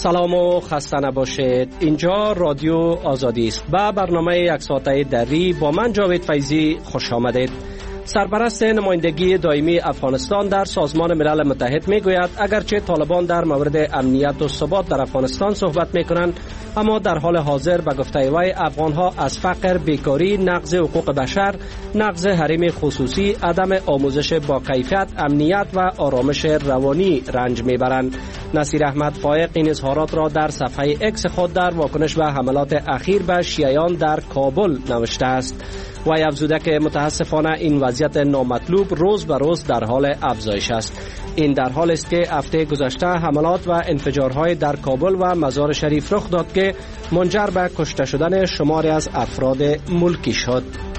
سلام و خسته نباشید. اینجا رادیو آزادی است. با برنامه یک ساعته دری با من جاوید فیضی خوش آمدید. سرپرست نمایندگی دائمی افغانستان در سازمان ملل متحد میگوید اگرچه طالبان در مورد امنیت و ثبات در افغانستان صحبت میکنند، اما در حال حاضر به گفته وی افغانها از فقر، بیکاری، نقض حقوق بشر، نقض حریم خصوصی، عدم آموزش با کیفیت، امنیت و آرامش روانی رنج میبرند. نصیر احمد فائق این اظهارات را در صفحه اکس خود در واکنش به حملات اخیر به شیعیان در کابل نوشته است. وی افزوده که متاسفانه این وضعیت نامطلوب روز به روز در حال افزایش است. این در حال است که هفته گذشته حملات و انفجارهای در کابل و مزار شریف رخ داد که منجر به کشته شدن شماری از افراد ملکی شد.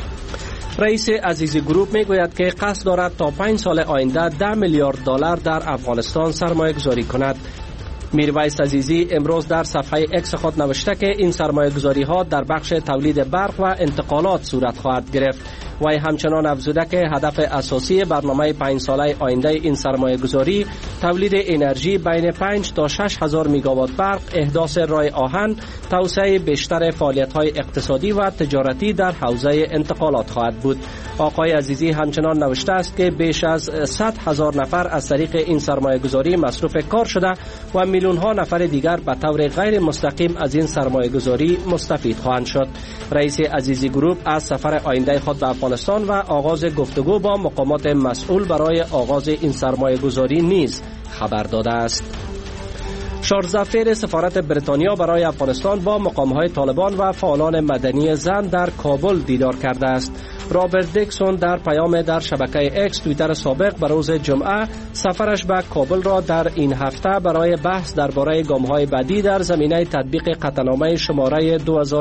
رئیس عزیزی گروپ میگوید که قصد دارد تا 5 سال آینده 10 میلیارد دلار در افغانستان سرمایه گذاری کند. میرویس عزیزی امروز در صفحه اکس خود نوشته که این سرمایه گذاری ها در بخش تولید برق و انتقالات صورت خواهد گرفت. وی همچنان افزوده که هدف اساسی برنامه 5 ساله آینده این سرمایه گذاری تولید انرژی بین 5 تا 6 هزار میگاوات برق، احداث راه آهن، توسعه بیشتر فعالیت های اقتصادی و تجارتی در حوزه انتقالات خواهد بود. آقای عزیزی همچنان نوشته است که بیش از 100 هزار نفر از طریق این سرمایه گذاری مصروف کار شده و میلیون ها نفر دیگر به طور غیر مستقیم از این سرمایه گذاری مستفید خواهند شد. رئیس عزیزی گروپ از سفر آینده خود به افغانستان و آغاز گفتگو با مقامات مسئول برای آغاز این سرمایه گذاری نیز خبر داده است. شارل زفیر سفارت بریتانیا برای افغانستان با مقامهای طالبان و فعالان مدنی زن در کابل دیدار کرده است. رابرت دیکسون در پیام در شبکه اکس توییتر سابق به روز جمعه سفرش به کابل را در این هفته برای بحث درباره گام‌های بعدی در زمینه تطبیق قطعنامه شماره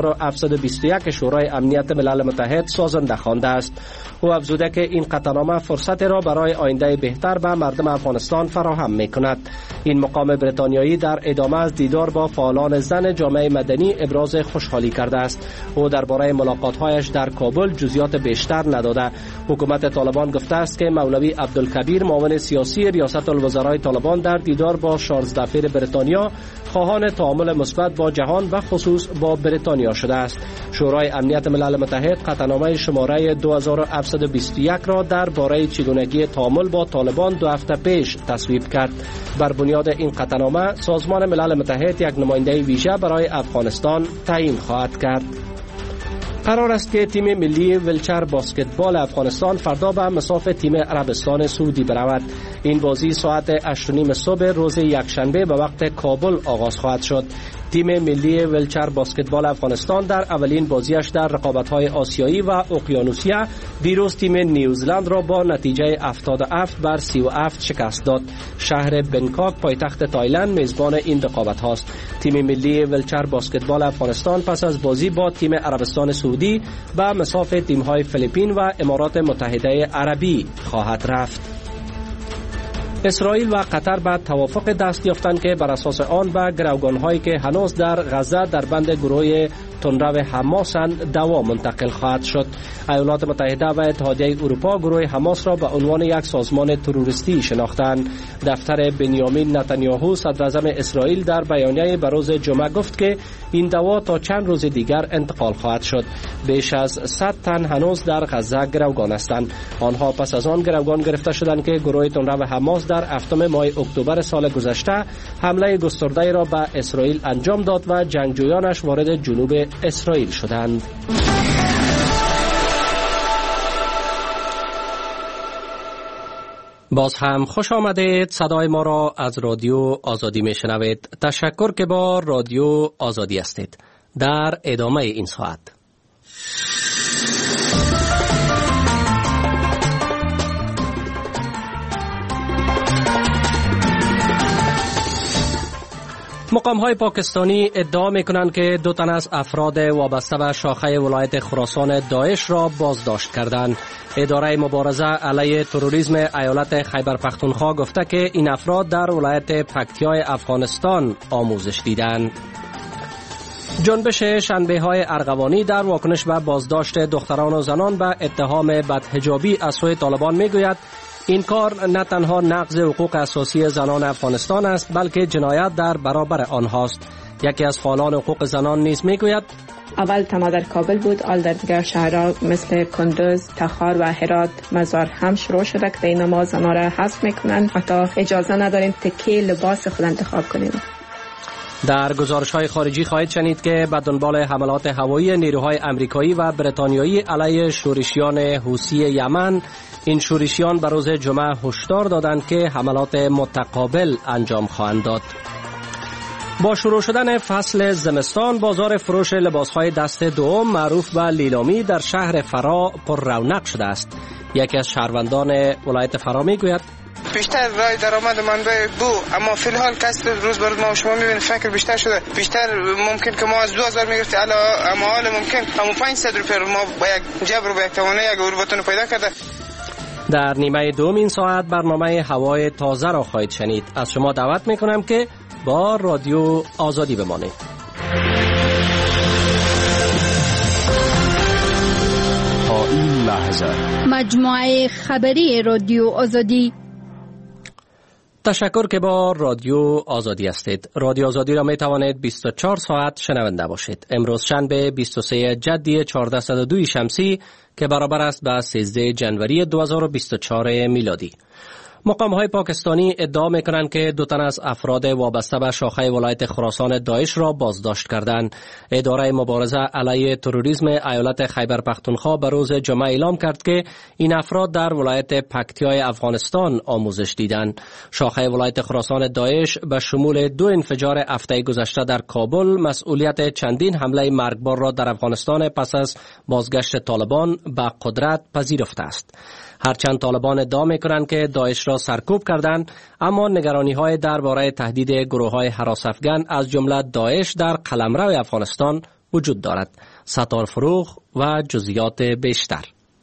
2721 شورای امنیت ملل متحد سازنده خوانده است. او افزوده که این قطعنامه فرصت را برای آینده بهتر به مردم افغانستان فراهم می‌کند. این مقام بریتانیایی در ادامه از دیدار با فعالان زن جامعه مدنی ابراز خوشحالی کرده است. او درباره ملاقات‌هایش در کابل جزئیات بیشتر نداده. حکومت طالبان گفته است که مولوی عبدالکبیر معاون سیاسی ریاست الوزرای طالبان در دیدار با شارل زفیر بریتانیا خواهان تعامل مثبت با جهان و خصوص با بریتانیا شده است. شورای امنیت ملل متحد قطعنامه شماره 2721 را درباره چگونگی تعامل با طالبان 2 هفته پیش تصویب کرد. بر بنیاد این قطعنامه سازمان ملل متحد یک نماینده ویژه برای افغانستان تعیین خواهد کرد. قرار است که تیم ملی ویلچر باسکتبال افغانستان فردا به مصاف تیم عربستان سعودی برود. این بازی ساعت 8:30 صبح روز یکشنبه به وقت کابل آغاز خواهد شد. تیم ملی ویلچر باسکتبال افغانستان در اولین بازیش در رقابت‌های آسیایی و اقیانوسیه دیروز تیم نیوزلند را با نتیجه 77-37 شکست داد. شهر بنکاک پایتخت تایلند میزبان این رقابت هاست. تیم ملی ویلچر باسکتبال افغانستان پس از بازی با تیم عربستان سعودی به مصاف تیم‌های فیلیپین و امارات متحده عربی خواهد رفت. اسرائیل و قطر به توافق دست یافتند که بر اساس آن به گروگان‌هایی که هنوز در غزه در بند گروه تندرو حماسند دوا منتقل خواهد شد. ایالات متحده و اتحادیه اروپا گروه حماس را به عنوان یک سازمان تروریستی شناختند. دفتر بنیامین نتانیاهو صدراعظم اسرائیل در بیانیه به روز جمعه گفت که این دوا تا چند روز دیگر انتقال خواهد شد. بیش از 100 تن هنوز در غزه گروگان هستند. آنها پس از آن گروگان گرفته شدند که گروه تندرو حماس در 7 ماه اکتبر سال گذشته حمله گسترده را به اسرائیل انجام داد و جنگجویانش وارد جنوب اسرائیل شدند. باز هم خوش آمدید. صدای ما را از رادیو آزادی میشنوید. تشکر که با رادیو آزادی هستید. در ادامه این ساعت مقام‌های پاکستانی ادعا می‌کنند که 2 تن از افراد وابسته به شاخه ولایت خراسان داعش را بازداشت کردند. اداره مبارزه علیه تروریسم ایالت خیبر پختونخوا گفته که این افراد در ولایت پکتیای افغانستان آموزش دیدند. جنبش شنبه‌های ارغوانی در واکنش به بازداشت دختران و زنان به اتهام بدحجابی از سوی طالبان میگوید این کار نه تنها نقض حقوق اساسی زنان افغانستان است بلکه جنایت در برابر آنهاست. یکی از فعالان حقوق زنان نیز میگوید اول تنها در کابل بود، حال در دیگر شهرها مثل کندوز، تخار و هرات مزار هم شروع شده که این ما زنان را حذف میکنن، حتی اجازه نداریم تکه لباس خود انتخاب کنیم. در گزارش‌های خارجی خواهید شنید که به دنبال حملات هوایی نیروهای آمریکایی و بریتانیایی علیه شورشیان حوثی یمن، این شورشیان به روز جمعه هشدار دادند که حملات متقابل انجام خواهند داد. با شروع شدن فصل زمستان، بازار فروش لباس‌های دست دوم معروف به لیلامی در شهر فرا پر رونق شده است. یکی از شهروندان ولایت فرا میگوید بیشتر رای درآمد منبع بو، اما فی الحال کسب روز به روز ما شما میبینید فکر بیشتر شده. بیشتر ممکن که ما از 2000 میگرفتیم اما حال ممکن همون 500 روپیه ما با یک جبر و با یک توانه یک اروباتون پیدا کرده. در نیمه دوم این ساعت برنامه هوای تازه را خواهید شنید. از شما دعوت میکنم که با رادیو آزادی بمانید. تا این لحظه مجموعه خبری رادیو آزادی. تشکر که با رادیو آزادی هستید. رادیو آزادی را می توانید 24 ساعت شنونده باشید. امروز شنبه 23 جدی 1402 شمسی که برابر است با 13 جنوری 2024 میلادی. مقام‌های پاکستانی ادعا می‌کنند که 2 تن از افراد وابسته به شاخه ولایت خراسان داعش را بازداشت کردند. اداره مبارزه علیه تروریسم ایالت خیبر پختونخوا به روز جمعه اعلام کرد که این افراد در ولایت پکتیای افغانستان آموزش دیدند. شاخه ولایت خراسان داعش به شمول 2 انفجار هفته گذشته در کابل مسئولیت چندین حمله مرگبار را در افغانستان پس از بازگشت طالبان به قدرت پذیرفته است. هرچند طالبان ادعا می‌کنند که داعش را سرکوب کردند، اما نگرانی‌های درباره تهدید گروه‌های هراس افغان از جمله داعش در قلمرو افغانستان وجود دارد. ستار فروغ و جزئیات بیشتر.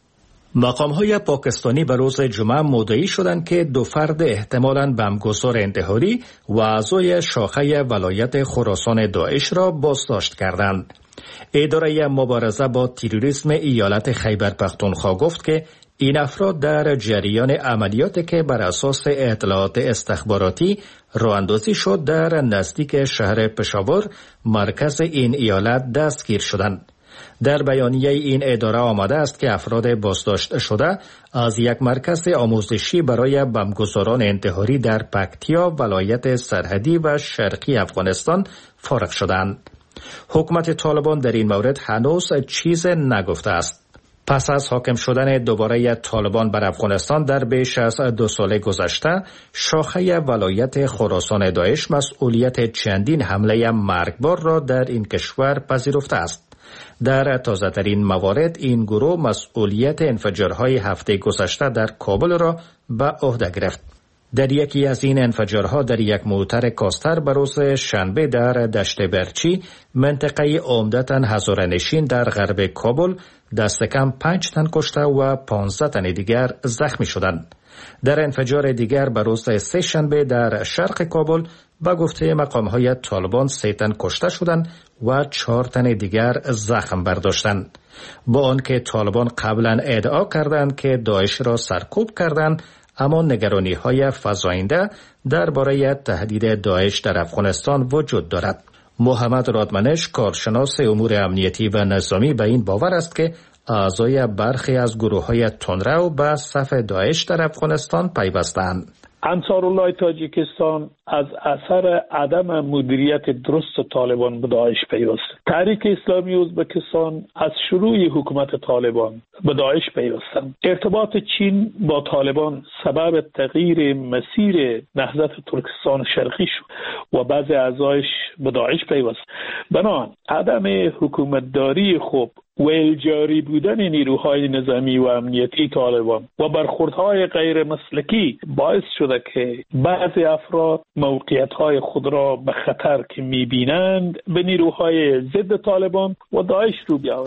مقام‌های پاکستانی به روز جمعه مدعی شدند که 2 فرد احتمالاً بمبگسار انتحاری و اعضای شاخه ولایت خراسان داعش را بازداشت کردند. اداره مبارزه با تروریسم ایالت خیبر پختونخوا گفت که این افراد در جریان عملیاتی که بر اساس اطلاعات استخباراتی راه اندازی شد در نزدیک شهر پشاور مرکز این ایالت دستگیر شدند. در بیانیه این اداره آمده است که افراد بازداشت شده از یک مرکز آموزشی برای بمبگساران انتحاری در پکتیا ولایت سرحدی و شرقی افغانستان فارغ شدند. حکومت طالبان در این مورد هنوز چیز نگفته است. پس از حاکم شدن دوباره طالبان بر افغانستان در بیش از 2 سال گذشته، شاخه ولایت خراسان داعش مسئولیت چندین حمله مرگبار را در این کشور پذیرفته است. در تازه‌ترین موارد این گروه مسئولیت انفجارهای هفته گذشته در کابل را به عهده گرفت. در یکی از این انفجارها در یک موتر کاستر به روز شنبه در دشت برچی، منطقه عمدتاً هزاره‌نشین در غرب کابل، دست کم 5 تن کشته و 15 تن دیگر زخمی شدند. در انفجار دیگر به روز سه شنبه در شرق کابل به گفته مقام‌های طالبان 3 تن کشته شدند و 4 تن دیگر زخم برداشتند. با آنکه طالبان قبلا ادعا کردند که داعش را سرکوب کردند، اما نگرانی‌های فزاینده درباره تهدید داعش در افغانستان وجود دارد. محمد رادمنش، کارشناس امور امنیتی و نظامی، به این باور است که اعضای برخی از گروه‌های تندرو به صف داعش در افغانستان پیوستند. انصارالله تاجیکستان از اثر عدم مدیریت درست طالبان به داعش پیوست. تحریک اسلامی ازبکستان از شروع حکومت طالبان به داعش پیوستند. ارتباط چین با طالبان سبب تغییر مسیر نهضت ترکستان شرقی شد و بعضی اعضایش به داعش پیوست. بنابراین عدم حکومتداری خوب و الجاری بودن نیروهای نظامی و امنیتی طالبان و برخوردهای غیر مسلکی باعث شده که بعضی افراد موقعیت‌های خود را به خطر که می‌بینند به نیروهای ضد طالبان و داعش رو بیاورند.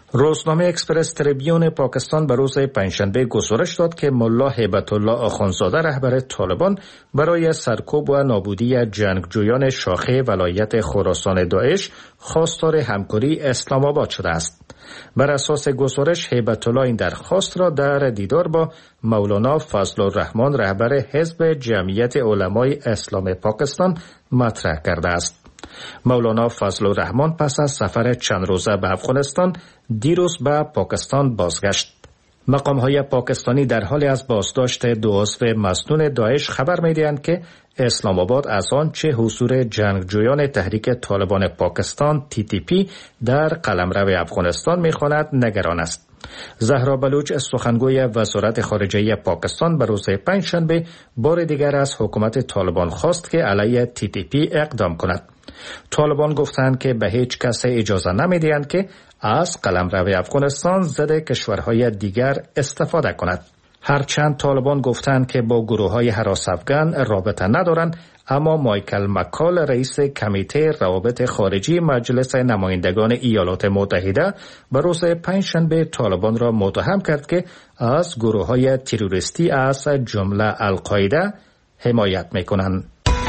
روزنامه اکسپرس تریبیون پاکستان به روز پنجشنبه گزارش داد که ملا هیبت الله آخوندزاده رهبر طالبان برای سرکوب و نابودی جنگجویان شاخه ولایت خراسان داعش خواستار همکاری اسلام آباد شده است. بر اساس گزارش هیبت الله این درخواست را در دیدار با مولانا فضل الرحمن رهبر حزب جمعیت علمای اسلام پاکستان مطرح کرده است. مولانا فضل الرحمن پس از سفر چند روزه به افغانستان دیروز به پاکستان بازگشت. مقام‌های پاکستانی در حال از بازداشت دو عضو مسنون داعش خبر می‌دهند که اسلام آباد از آنچه حضور جنگجویان تحریک طالبان پاکستان TTP در قلمرو افغانستان می‌خواند نگران است. زهرا بلوچ سخنگوی وزارت خارجه پاکستان به روز پنجشنبه بار دیگر از حکومت طالبان خواست که علیه TTP اقدام کند. طالبان گفتند که به هیچ کس اجازه نمی‌دهند که از قلمرو افغانستان ضد کشورهای دیگر استفاده کند. هرچند طالبان گفتند که با گروه‌های هراس افغان رابطه ندارند، اما مایکل مکال رئیس کمیته روابط خارجی مجلس نمایندگان ایالات متحده به روز پنجشنبه طالبان را متهم کرد که از گروه‌های تروریستی از جمله القاعده حمایت می‌کنند.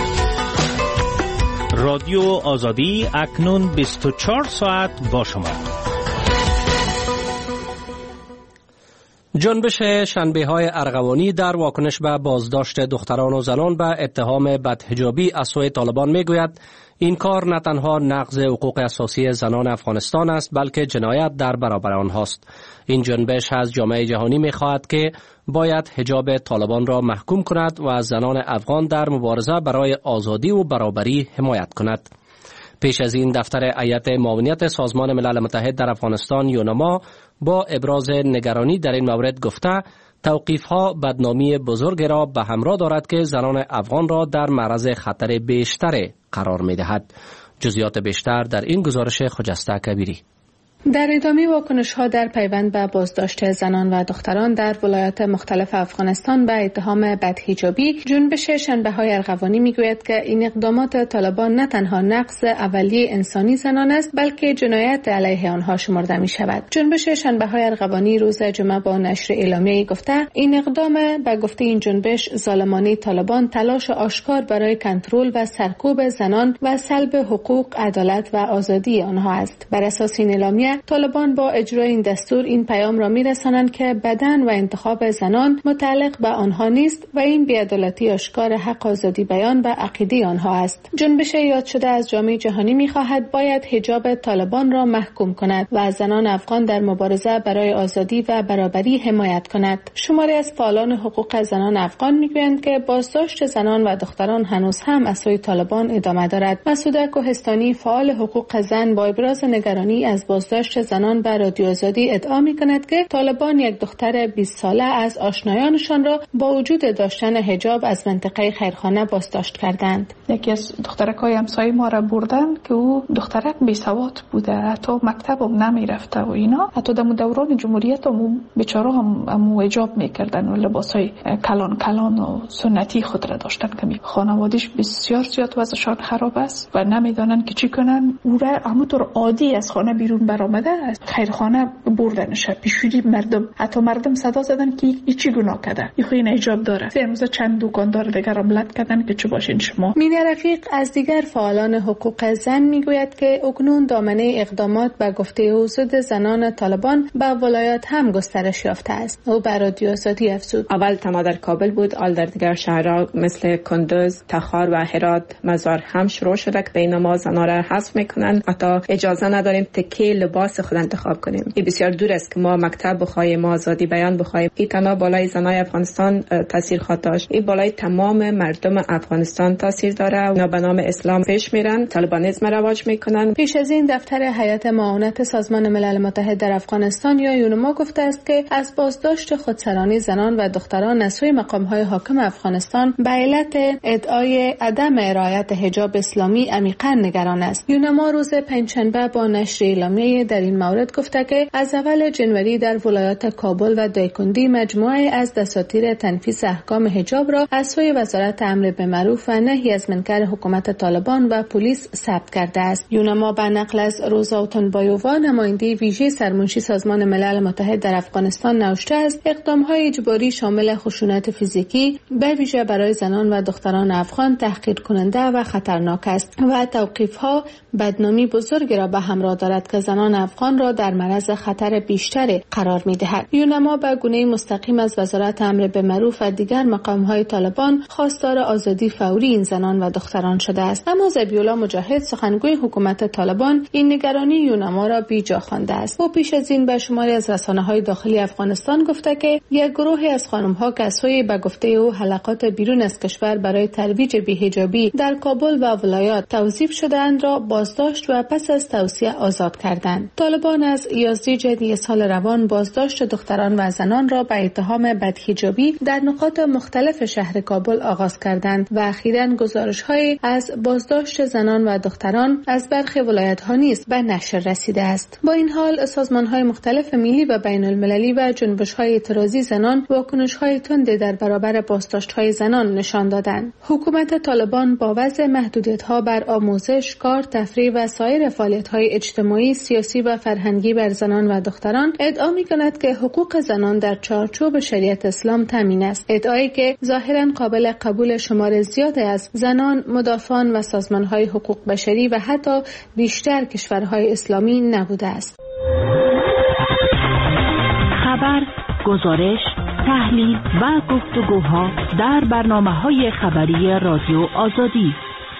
رادیو آزادی اکنون 24 ساعت با شما. جنبش شنبه‌های ارغوانی در واکنش به بازداشت دختران و زنان به اتهام بدحجابی از سوی طالبان میگوید این کار نه تنها نقض حقوق اساسی زنان افغانستان است بلکه جنایت در برابر آنهاست. این جنبش از جامعه جهانی می‌خواهد که باید حجاب طالبان را محکوم کند و از زنان افغان در مبارزه برای آزادی و برابری حمایت کند. پیش از این دفتر هیئت معاونیت سازمان ملل متحد در افغانستان یونما با ابراز نگرانی در این مورد گفته توقیف‌ها بدنامی بزرگ را به همراه دارد که زنان افغان را در معرض خطر بیشتر قرار می‌دهد. جزئیات بیشتر در این گزارش خجسته کبیری. در ادامه واکنش‌ها در پیوند به بازداشت زنان و دختران در ولایات مختلف افغانستان به اتهام بدحجابی، جنبش شنبه‌های ارغوانی میگوید که این اقدامات طالبان نه تنها نقض اولیه انسانی زنان است بلکه جنایت علیه آنها شمرده می‌شود. جنبش شنبه‌های ارغوانی روز جمعه با نشر اعلامیه‌ای گفته این اقدام به گفته این جنبش ظالمانه طالبان تلاش آشکار برای کنترل و سرکوب زنان و سلب حقوق، عدالت و آزادی آنها است. بر اساس این اعلامیه طالبان با اجرای این دستور این پیام را می‌رسانند که بدن و انتخاب زنان متعلق به آنها نیست و این بی‌عدالتی آشکار حق آزادی بیان و عقیده آنها است. جنبش یاد شده از جامعه جهانی می‌خواهد باید حجاب طالبان را محکوم کند و از زنان افغان در مبارزه برای آزادی و برابری حمایت کند. شماری از فعالان حقوق زنان افغان می‌گویند که بازداشت زنان و دختران هنوز هم از سوی طالبان ادامه دارد. مسعوده کوهستانی فعال حقوق زن با ابراز نگرانی از بازداشت زنان به رادیو آزادی ادعا می‌کند که طالبان یک دختر 20 ساله از آشنایانشان را با وجود داشتن حجاب از منطقه خیرخانه بازداشت کردند. یکی از دخترک‌های همسایه ما را بردن که او دخترک بی‌سواد بوده، حتی مکتب هم نمی‌رفته و اینا. حتی در دوران جمهوریت هم بیچاره هم حجاب می‌کردن و لباسای کلان و سنتی خود را داشتن که خانواده‌اش بسیار زیاد وضعشان خراب است و نمی‌دانند که چی کنن. او را همونطور عادی از خانه بیرون برآمده از خیرخانه بردنش. پیشوری مردم صدا زدن که این چی گناه کرده، این حجاب داره. امروز چند دکاندار دیگر هم لط کردن که چه باشین شما. مینی رفیق از دیگر فعالان حقوق زن میگوید که اکنون دامنه اقدامات به گفته حضور زنان طالبان به ولایات هم گسترش یافته است. او بر رادیو آزادی افزود اول تنها در کابل بود، حال در دیگر شهرها مثل کندوز، تخار و هرات مزار هم شروع شده که بین ما زنان را حذف میکنن. حتی اجازه نداریم تکه لباس خود انتخاب کنیم. این بسیار دور است که ما مکتب بخوایم، ما آزادی بیان بخوایم. این تنها بالای زنای افغانستان تاثیر خواهد داشت. این بالای تمام مردم افغانستان تاثیر داره. اونا به نام اسلام پیش میرن، طالبانیسم رواج میکنن. پیش از این دفتر هیئت معاونت سازمان ملل متحد در افغانستان یا یونما گفته است که از بازداشت خودسرانی زنان و دختران از سوی مقام‌های حاکم افغانستان به علت ادعای عدم رعایت حجاب اسلامی عمیقاً نگران است. یونما روز پنجشنبه با نشر اعلامیه در این مورد گفته که از اول جنوری در ولایات کابل و دایکندی مجموعه از دساتیر تنفیذ احکام حجاب را از سوی وزارت امر بالمعروف و نهی از منکر حکومت طالبان و پلیس ثبت کرده است. یونما به نقل از روزا اوتونبایووا نماینده ویژه سرمنشی سازمان ملل متحد در افغانستان نوشته است اقدام‌های اجباری شامل خشونت فیزیکی به ویژه برای زنان و دختران افغان تحقیر کننده و خطرناک است و توقیف‌ها بدنامی بزرگی را به همراه دارد که زنان افغان را در معرض خطر بیشتری قرار می‌دهد. یونما به گونه مستقیم از وزارت امر بالمعروف و دیگر مقام‌های طالبان خواستار آزادی فوری این زنان و دختران شده است. اما ذبیح‌الله مجاهد سخنگوی حکومت طالبان این نگرانی یونما را بیجا خوانده است. او پیش از این به شماری از رسانه‌های داخلی افغانستان گفته که یک گروهی از خانم‌ها که سوی به گفته او حلقات بیرون از کشور برای ترویج بی‌حجابی در کابل و ولایات توظیف شده‌اند را بازداشت و پس از توصیه آزاد کردند. طالبان از 11 ژانویه سال روان بازداشت دختران و زنان را به اتهام بدحجابی در نقاط مختلف شهر کابل آغاز کردند و اخیراً گزارش‌های از بازداشت زنان و دختران از برخی ولایت‌ها نیز به نشر رسیده است. با این حال سازمان‌های مختلف ملی و بین‌المللی و جنبش‌های اعتراضی زنان واکنش‌های تند در برابر بازداشت‌های زنان نشان دادند. حکومت طالبان با وضع محدودیت‌ها بر آموزش، کار، تفریح و سایر فعالیت‌های اجتماعی، سیاسی و فرهنگی بر زنان و دختران ادعا می‌کند که حقوق زنان در چارچوب شریعت اسلام تامین است. ادعایی که ظاهراً قابل قبول شمار زیادی از زنان، مدافعان و سازمان‌های حقوق بشری و حتی بیشتر کشورهای اسلامی نبوده است. خبر، گزارش، تحلیل و گفتگوها در برنامه‌های خبری رادیو آزادی.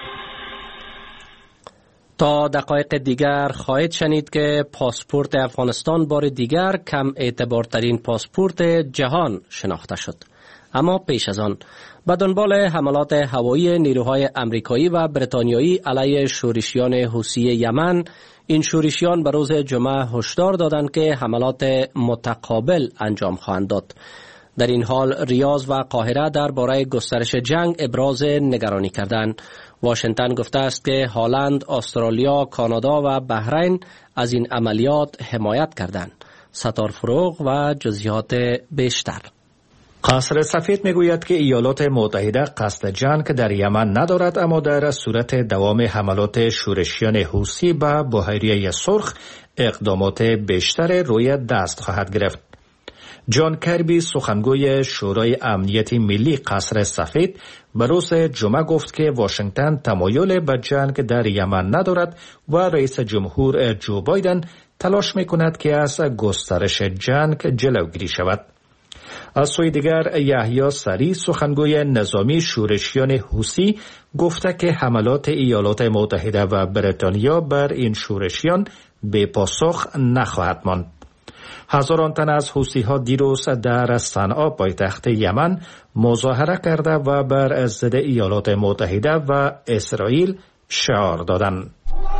تا دقایق دیگر خواهید شنید که پاسپورت افغانستان بار دیگر کم اعتبارترین پاسپورت جهان شناخته شد. اما پیش از آن به دنبال حملات هوایی نیروهای امریکایی و بریتانیایی علیه شورشیان حوثی یمن، این شورشیان به روز جمعه هشدار دادند که حملات متقابل انجام خواهند داد. در این حال ریاض و قاهره درباره گسترش جنگ ابراز نگرانی کردند. واشنگتن گفته است که هلند، استرالیا، کانادا و بحرین از این عملیات حمایت کردند. ستار فروغ و جزئیات بیشتر. قصر سفید میگوید که ایالات متحده قصد جنگ در یمن ندارد، اما در صورت دوام حملات شورشیان حوثی به بحیره سرخ اقدامات بیشتر روی دست خواهد گرفت. جان کربی سخنگوی شورای امنیت ملی قصر سفید به روز جمعه گفت که واشنگتن تمایل به جنگ در یمن ندارد و رئیس جمهور جو بایدن تلاش میکند که از گسترش جنگ جلوگیری شود. از سوی دیگر یحیی سری سخنگوی نظامی شورشیان حوثی گفته که حملات ایالات متحده و بریتانیا بر این شورشیان به پاسخ نخواهد ماند. هزاران تن از حوثی‌ها دیروز در صنعا پایتخت یمن مظاهره کرده و بر ضد ایالات متحده و اسرائیل شعار دادند.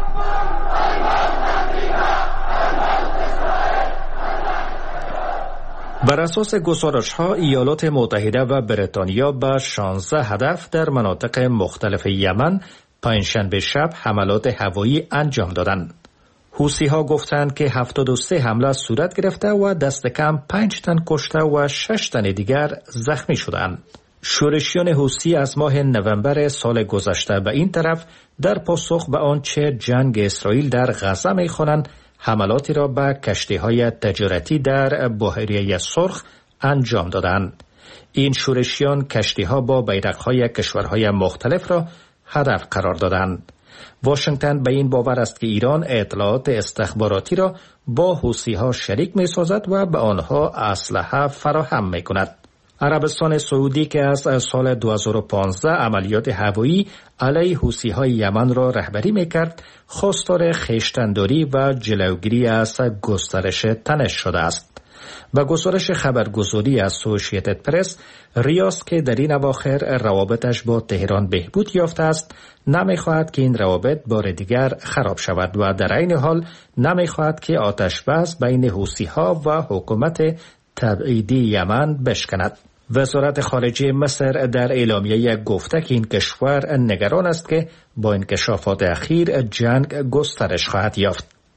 بر اساس گزارش‌ها ایالات متحده و بریتانیا به 16 هدف در مناطق مختلف یمن پنجشنبه شب حملات هوایی انجام دادند. حوثی‌ها گفتند که 73 حمله صورت گرفته و دست کم 5 تن کشته و 6 تن دیگر زخمی شدند. شورشیان حوثی از ماه نوامبر سال گذشته به این طرف در پاسخ به آنچه جنگ اسرائیل در غزه می‌خوانند حملاتی را به کشتی‌های تجارتی در بحیره سرخ انجام دادند. این شورشیان کشتی‌ها با بیرق‌های کشورهای مختلف را هدف قرار دادند. واشنگتن به این باور است که ایران اطلاعات استخباراتی را با حوثی‌ها شریک می‌سازد و به آنها اسلحه فراهم می‌کند. عربستان سعودی که از سال 2015 عملیات هوایی علیه حوثی‌های یمن را رهبری می‌کرد، خواستار خویشتن‌داری و جلوگیری از گسترش تنش شده است. با گزارش خبرگزاری اسوسییتد پرس، ریاض که در این اواخر روابطش با تهران بهبود یافته است، نمی‌خواهد که این روابط بار دیگر خراب شود و در عین حال نمی‌خواهد که آتش بس بین حوثی‌ها و حکومت تبعیدی یمن بشکند. وزارت خارجه مصر در اعلامیه گفته که این کشور نگران است که با انکشافات اخیر جنگ گسترش خواهد یافت.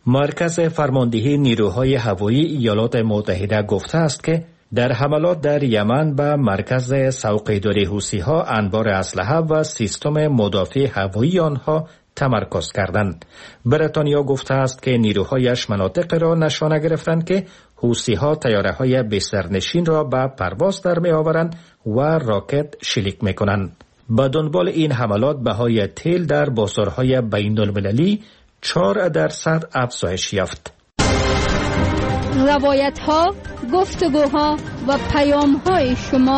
مرکز فرماندهی نیروهای هوایی ایالات متحده گفته است که در حملات در یمن به مرکز سوقه‌داری حوثی‌ها انبار اسلحه و سیستم مدافع هوایی آنها تمرکز کردند. بریتانیا گفته است که نیروهایش مناطق را نشانه گرفتند که حوثی‌ها طیاره‌های بسترنشین را به پرواز در می‌آورند و راکت شلیک می‌کنند. به دنبال این حملات بهای تیل در بازارهای بین‌المللی 4% افزایش یافت. روایت‌ها، گفتگوها و پیام‌های شما.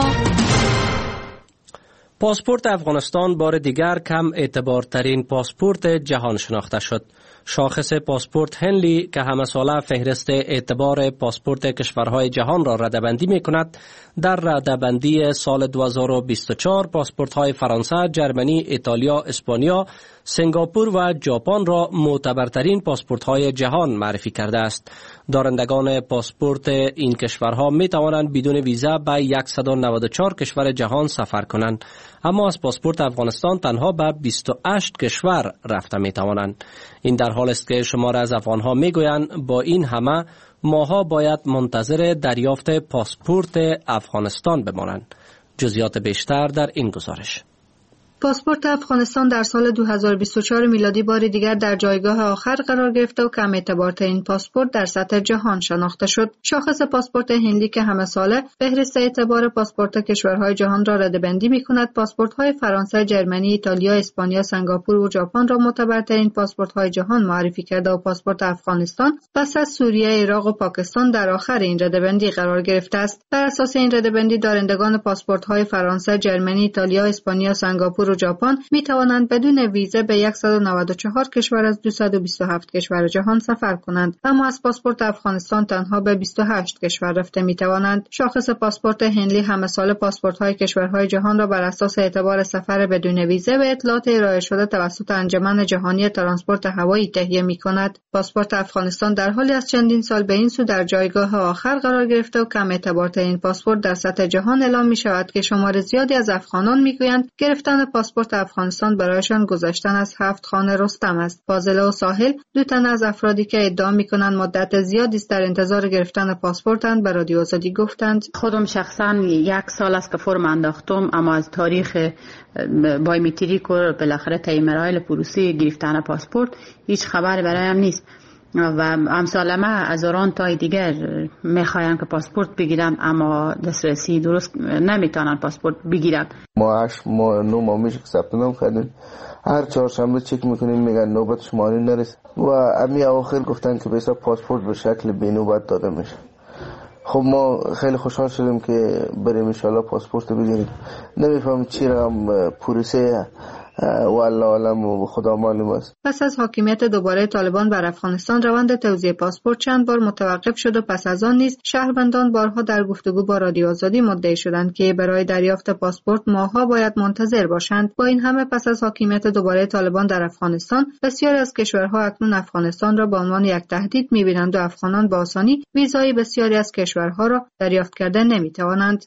پاسپورت افغانستان بار دیگر کم اعتبارترین پاسپورت جهان شناخته شد. شاخص پاسپورت هنلی که همه ساله فهرست اعتبار پاسپورت کشورهای جهان را ردبندی می کند، در ردبندی سال 2024 پاسپورت های فرانسه، جرمنی، ایتالیا، اسپانیا، سنگاپور و ژاپن را معتبرترین پاسپورت های جهان معرفی کرده است. دارندگان پاسپورت این کشورها می توانند بدون ویزا به 194 کشور جهان سفر کنند، اما از پاسپورت افغانستان تنها به 28 کشور رفته می توانند. این در حال است که شمار از افغانها می گویند با این همه ماها باید منتظر دریافت پاسپورت افغانستان بمانند. جزئیات بیشتر در این گزارش. پاسپورت افغانستان در سال 2024 میلادی بار دیگر در جایگاه آخر قرار گرفته و کم اعتبارترین پاسپورت در سطح جهان شناخته شد. شاخص پاسپورت هندی که همه ساله فهرست اعتبار پاسپورت کشورهای جهان را ردبندی می‌کند، پاسپورت‌های فرانسه، جرمنی، ایتالیا، اسپانیا، سنگاپور و ژاپن را معتبرترین پاسپورت‌های جهان معرفی کرده و پاسپورت افغانستان پس از سوریه، عراق و پاکستان در آخر این ردبندی قرار گرفته است. بر اساس این ردبندی دارندگان پاسپورت‌های فرانسه، جرمنی، ایتالیا، اسپانیا، سنگاپور و ژاپن می توانند بدون ویزا به 194 کشور از 227 کشور جهان سفر کنند، اما از پاسپورت افغانستان تنها به 28 کشور رفته می توانند. شاخص پاسپورت هنلی همه سال پاسپورت های کشورهای جهان را بر اساس اعتبار سفر بدون ویزا به اطلاعات ارائه شده توسط انجمن جهانی ترانسپورت هوایی تهیه می کند. پاسپورت افغانستان در حالی از چندین سال به این سو در جایگاه آخر قرار گرفته و کم اعتبارترین پاسپورت در سطح جهان اعلام می شود که شمار زیادی از افغانان می گویند گرفتن پاسپورت افغانستان برایشان گذشتن از 7 خانه رستم است. فاضله و ساحل، دو تن از افرادی که ادعا می‌کنند مدت زیادی است در انتظار گرفتن پاسپورتند، به رادیو آزادی گفتند خودم شخصا 1 سال است که فرم انداختم، اما از تاریخ بایومتریک و بالاخره طی مراحل پروسه گرفتن پاسپورت هیچ خبری برایم نیست و امثال ما هزاران تای دیگر میخواین که پاسپورت بگیرن اما دسترسی درست نمیتونن پاسپورت بگیرن. ما 8 ماه 9 ماه میشه که ثبت نام کردیم، هر چهارشنبه چک میکنیم میگن نوبت شما نرسید و امی اواخر گفتن که بسا پاسپورت به شکل بی نوبت داده میشه. خب ما خیلی خوشحال شدیم که بریم ان شاء الله پاسپورت بگیریم. نمیفهمم چرا پروسه والله عالم و خدا معلوم است. پس از حاکمیت دوباره طالبان بر افغانستان روند توزیع پاسپورت چند بار متوقف شد و پس از آن نیز شهروندان بارها در گفتگو با رادیو آزادی مدعی شدند که برای دریافت پاسپورت ماه‌ها باید منتظر باشند. با این همه پس از حاکمیت دوباره طالبان در افغانستان بسیاری از کشورها اکنون افغانستان را به عنوان یک تهدید می‌بینند و افغانان با آسانی ویزای بسیاری از کشورها را دریافت کرده نمی‌توانند.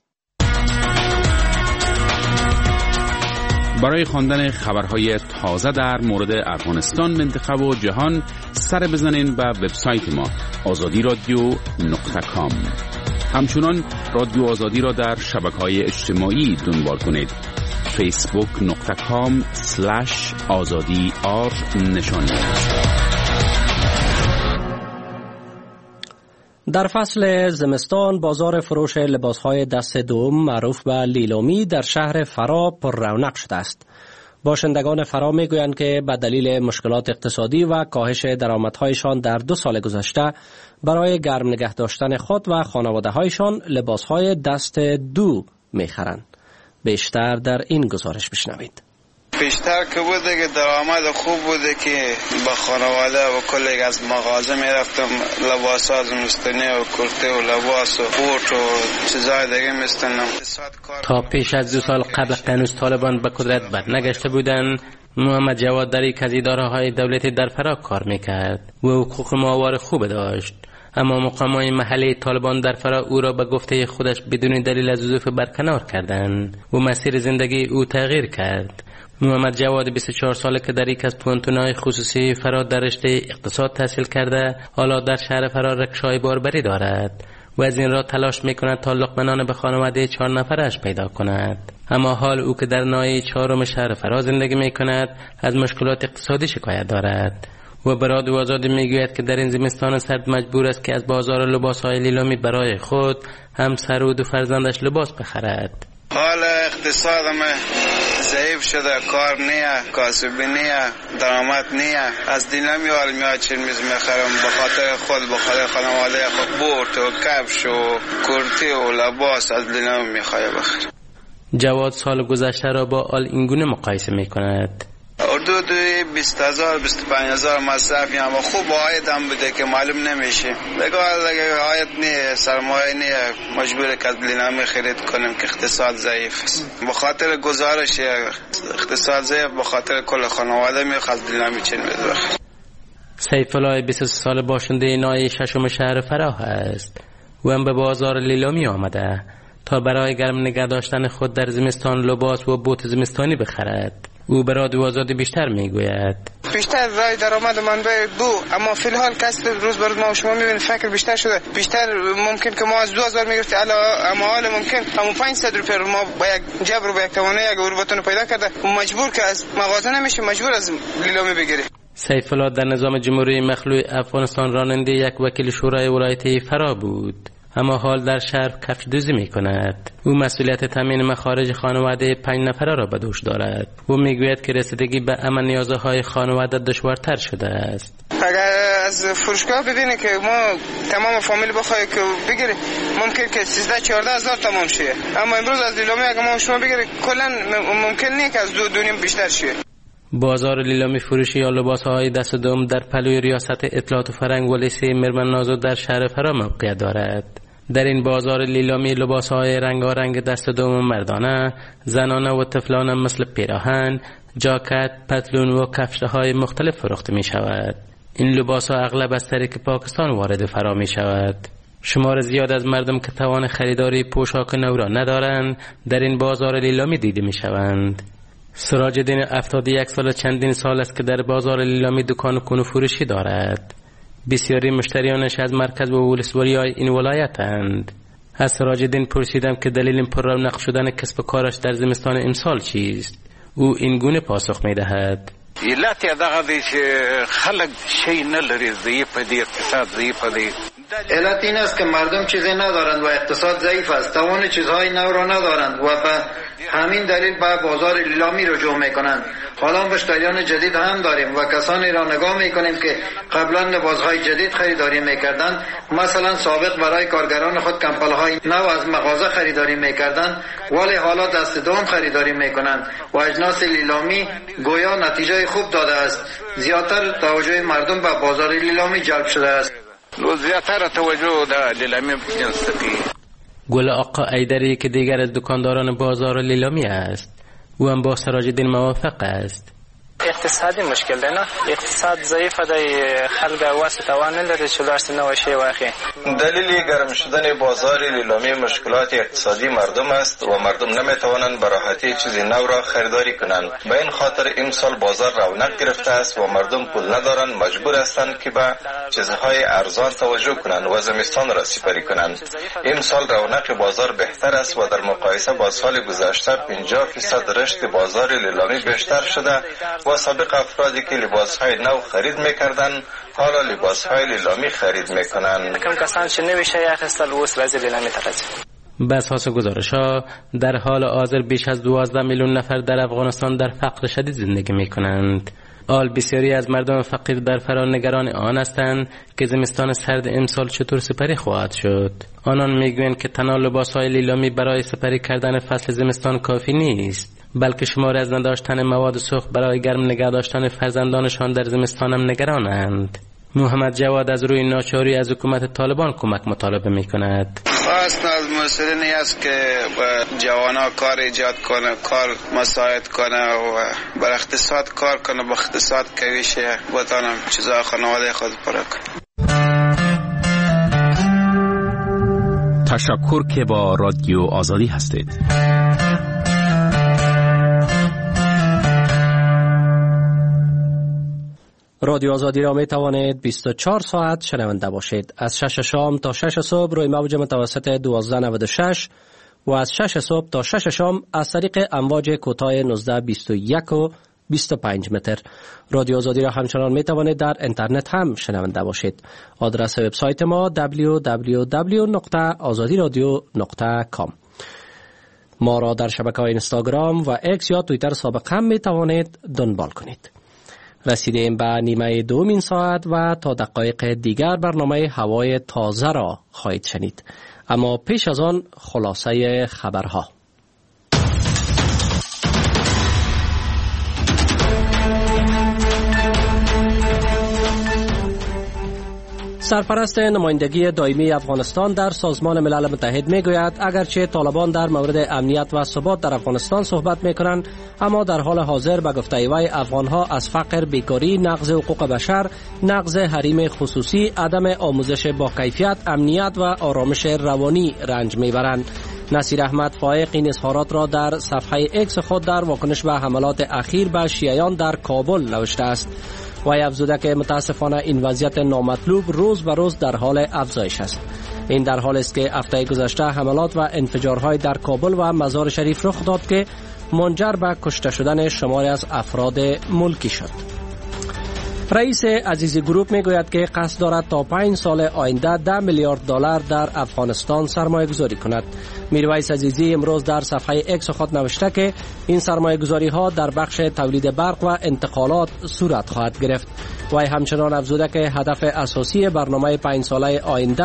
برای خواندن خبرهای تازه در مورد افغانستان، منطقه و جهان سر بزنین به وبسایت ما azadi.radio.com. همچنان رادیو آزادی را در شبکه‌های اجتماعی دنبال کنید. facebook.com/azadi_r در فصل زمستان بازار فروش لباسهای دست دوم معروف به لیلومی در شهر فرا پر رونق شده است. باشندگان فرا میگویند که به دلیل مشکلات اقتصادی و کاهش درآمدهایشان در 2 سال گذشته برای گرم نگه داشتن خود و خانواده‌هایشان لباسهای دست دو میخرند. بیشتر در این گزارش بشنوید. بیشتر که بوده که درآمد خوب بوده که با خانواده و کلی از مغازه میرفتم لباسات زمستانی و کرته و لباس و بوت و چیزای دیگه میستنم. تا پیش از 2 سال قبل هنوز طالبان به قدرت برنگشته بودند. محمد جواد در یک از اداره‌های دولتی در فرا کار میکرد و حقوق ماهوار خوب داشت، اما مقامات محلی طالبان در فرا او را به گفته خودش بدون دلیل از وظیفه برکنار کردند و مسیر زندگی او تغییر کرد محمد جواد 24 ساله که در یک از پوانتون‌های خصوصی فرا در رشته اقتصاد تحصیل کرده، حالا در شهر فرا رکشای باربری دارد و از این راه تلاش میکند تا لقمه به خانواده 4 نفرش پیدا کند. اما حال او که در ناحیه 4 شهر فرا زندگی میکند از مشکلات اقتصادی شکایت دارد و به رادیو آزادی میگوید که در این زمستان سرد مجبور است که از بازار لباس‌های لیلامی برای خود، همسر و 2 فرزندش لباس بخرد. حال اقتصادم ضعیف شده، کار نیه، کاسبی نیه، درآمد نیه. از لیلامی حال میاد چیز میخرم به خاطر خود، به خاطر خانواده خود. بورت و کفش و کرتی و لباس از لیلامی میخواه بخرم. جواد سال گذشته را با آل اینگونه مقایسه میکند. حدود 20,000 25,000 مصرفی هم خوب عاید هم بوده که معلوم نمیشه. بگه عاید نیه، سرمایه نیه، مجبور که از لیلامی خرید کنیم که اقتصاد ضعیف است. به خاطر گزارش اقتصاد ضعیف، به خاطر کل خانواده میخواد از لیلامی چین بخریم. سیف الله 23 سال باشنده ناحیه 6 شهر فرا است و هم به بازار لیلامی آمده تا برای گرم نگه داشتن خود در زمستان لباس و بوت زمستانی بخرد. او به رادیو آزادی بیشتر میگوید. بیشتر رای درآمد منبع دو، اما فی الحال کسب روز بر روز ما شما میبینید فکر بیشتر شده. بیشتر ممکن که ما از 2000 میگرفتیم، اما حال ممکن همون 500 روپیه ما با یک جبر و با یک توانه یک اورباتون پیدا کرده و مجبور که از مغازه نمیشه، مجبور از لیلامی بگیری. سیف الله در نظام جمهوری مخلوع افغانستان راننده یک وکیل شورای ولایتی فرا بود، اما حال در شهر کفش دوزی می کند. او مسئولیت تامین مخارج خانواده 5 نفره را به دوش دارد و میگوید که رسیدگی به امن نیازهای خانواده دشوارتر شده است. اگر از فروشگاه ببینه که ما تمام فامیل بخواه که بگیره، ممکن که 13-14 هزار تمام شه، اما امروز از لیلامی اگر ما شما بگیره کلا ممکن نیست که از 2.5 بیشتر شه. بازار لیلامی فروشی یا لباس‌های دست دوم در پلوی ریاست اطلاعات و فرهنگ و لیسه مرمن نازو در شهر فرا موقعیت دارد. در این بازار لیلامی لباس‌های رنگارنگ دست دوم مردانه، زنانه و طفلانه مثل پیراهن، جاکت، پتلون و کفش‌های مختلف فروخته می‌شود. این لباس‌ها اغلب از طریق پاکستان وارد فرا می‌شود. شمار زیاد از مردم که توان خریداری پوشاک نو را ندارند، در این بازار لیلامی دیده می‌شوند. سراج الدین 71 سال چندین سال است که در بازار لیلامی دکان و کنو فروشی دارد. بسیاری مشتریانش از مرکز و ولسوالی‌های این ولایتند. از سراج الدین پرسیدم که دلیل پر رونق شدن کسب و کارش در زمستان امسال چیست. او این گونه پاسخ می‌دهد: علت دغه دی چې خلک شی نه لري، ضعیف دی، اقتصاد ضعیف دی. علت این است که مردم چیزی ندارند و اقتصاد ضعیف است، توان چیزهای نو را ندارند و به همین دلیل به بازار لیلامی رجوع میکنند. حالا مشتریان جدید هم داریم و کسانی را نگاه میکنیم که قبلا لباسهای جدید خریداری میکردند، مثلا سابق برای کارگران خود کمپلهای نو از مغازه خریداری میکردند ولی حالا دست دوم خریداری میکنند و اجناس لیلامی گویا نتیجه خوب داده است. زیادتر توجه مردم به بازار لیلامی جلب شده است. زیادتر توجه در لیلامی جنس کی. گل آقا ایدری که دیگر از دکانداران بازار لیلامی است، او هم با سراج الدین موافق است. اقتصادی مشکل ده نه، اقتصاد ضعیف ده، خلق واسه توان نداره چلارس نوشی واقعی. دلیل گرم شدن بازار لیلامی مشکلات اقتصادی مردم است و مردم نمیتوانند به راحتی چیزی نو را خریداری کنند. به این خاطر این سال بازار رونق گرفته است و مردم پول ندارند، مجبور هستند که به چیزهای ارزان توجه کنند و زمستان را سپری کنند. این سال رونق بازار بهتر است و در مقایسه با سال گذشته 50% رشد بازار لیلامی بیشتر شده و سابق افرادی که لباسهای نو خرید میکردن حالا لباسهای لیلامی خرید میکنن. کم کسان چه نمیشه یخستل وست رازی لیلامی ترازی. به اساس گزارش‌ها در حال حاضر بیش از 12 میلیون نفر در افغانستان در فقر شدید زندگی میکنند. آل بسیاری از مردم فقیر در فرا نگران آن هستند که زمستان سرد امسال چطور سپری خواهد شد. آنان میگویند که تنها لباسهای لیلامی برای سپری کردن فصل زمستان کافی نیست، بلکه شمار از نداشتن مواد سوخت برای گرم نگه داشتن فرزندانشان در زمستان هم نگرانند. محمد جواد از روی ناچاری از حکومت طالبان کمک مطالبه می کند. خواست از مسئله است که جوانا کار ایجاد کنه، کار مساعد کنه و بر اقتصاد کار کنه، با اقتصاد کویشه بتانم چیزا خانواده خود پر کنه. تشکر که با رادیو آزادی هستید. رادیو آزادی را می توانید 24 ساعت شنونده باشید. از 6 شام تا 6 صبح روی موج متوسط 1296 و از 6 صبح تا 6 شام از طریق امواج کوتاه 1921 و 25 متر. رادیو آزادی را همچنان می توانید در اینترنت هم شنونده باشید. آدرس وبسایت ما www.azadiradio.com. ما را در شبکه‌های اینستاگرام و اکس یا توییتر سابق هم می توانید دنبال کنید. رسیدیم به نیمه دومین ساعت و تا دقایق دیگر برنامه هوای تازه را خواهید شنید. اما پیش از آن خلاصه خبرها. سرپرست نمایندگی دائمی افغانستان در سازمان ملل متحد میگوید اگرچه طالبان در مورد امنیت و ثبات در افغانستان صحبت میکنند، اما در حال حاضر به گفته وی افغانها از فقر، بیکاری، نقض حقوق بشر، نقض حریم خصوصی، عدم آموزش با کیفیت، امنیت و آرامش روانی رنج میبرند. نصیر احمد فائق این اظهارات را در صفحه اکس خود در واکنش به حملات اخیر به شیعیان در کابل نوشته است. وی افزوده که متاسفانه این وضعیت نامطلوب روز به روز در حال افزایش است. این در حال است که هفته گذشته حملات و انفجارهای در کابل و مزار شریف رخ داد که منجر به کشته شدن شماری از افراد ملکی شد. رئیس عزیزی گروپ میگوید که قصد دارد تا 5 سال آینده 10 میلیارد دلار در افغانستان سرمایه گذاری کند. میرویس عزیزی امروز در صفحه اکس خود نوشته که این سرمایه گذاری ها در بخش تولید برق و انتقالات صورت خواهد گرفت. وی همچنان افزوده که هدف اساسی برنامه 5 ساله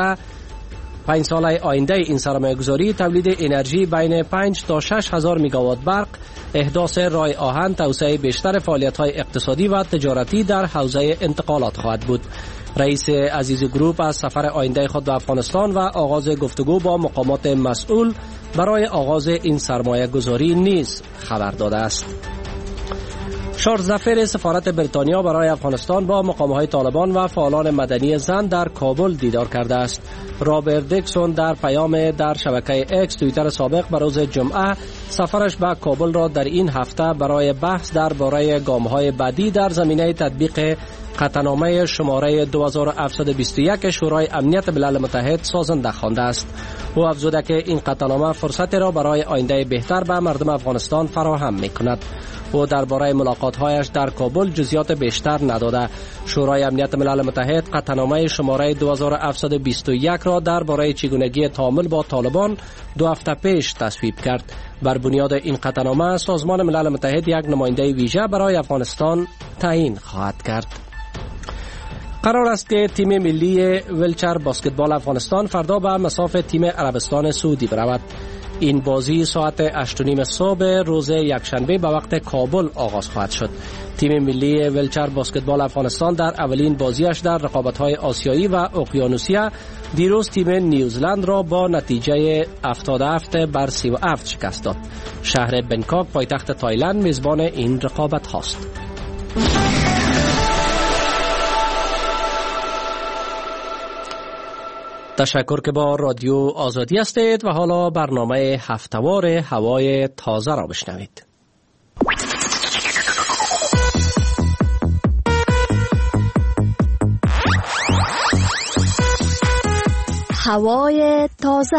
آینده این سرمایه گذاری تولید انرژی بین 5 تا 6 هزار میگاوات برق، احداث راه آهن، توسعه بیشتر فعالیت‌های اقتصادی و تجارتی در حوزه انتقالات خواهد بود. رئیس عزیز گروپ از سفر آینده خود به افغانستان و آغاز گفتگو با مقامات مسئول برای آغاز این سرمایه گذاری نیز خبر داده است. چارلز زفر سفارت بریتانیا برای افغانستان با مقام‌های طالبان و فعالان مدنی زن در کابل دیدار کرده است. رابرت دیکسون در پیام در شبکه اکس توییتر سابق به روز جمعه سفرش به کابل را در این هفته برای بحث درباره گام‌های بعدی در زمینه تطبیق قطعنامه شماره 2721 شورای امنیت ملل متحد سازنده خوانده است. او افزوده که این قطعنامه فرصتی را برای آینده بهتر به مردم افغانستان فراهم می‌کند. او درباره ملاقات‌هایش در کابل جزئیات بیشتر نداده. شورای امنیت ملل متحد قطعنامه شماره 2721 را درباره چگونگی تعامل با طالبان 2 هفته پیش تصویب کرد. بر بنیاد این قطعنامه سازمان ملل متحد یک نماینده ویژه برای افغانستان تعیین خواهد کرد. قرار است که تیم ملی ویلچر بسکتبال افغانستان فردا به مصاف تیم عربستان سعودی برود. این بازی ساعت 8:30 صبح روز یکشنبه به وقت کابل آغاز خواهد شد. تیم ملی ویلچر بسکتبال افغانستان در اولین بازیش در رقابت‌های آسیایی و اقیانوسیه دیروز تیم نیوزلند را با نتیجه 77-37 شکست داد. شهر بنکاک پایتخت تایلند میزبان این رقابت هاست. تشکر که با رادیو آزادی هستید و حالا برنامه هفتهوار هوای تازه را بشنوید. هوای تازه.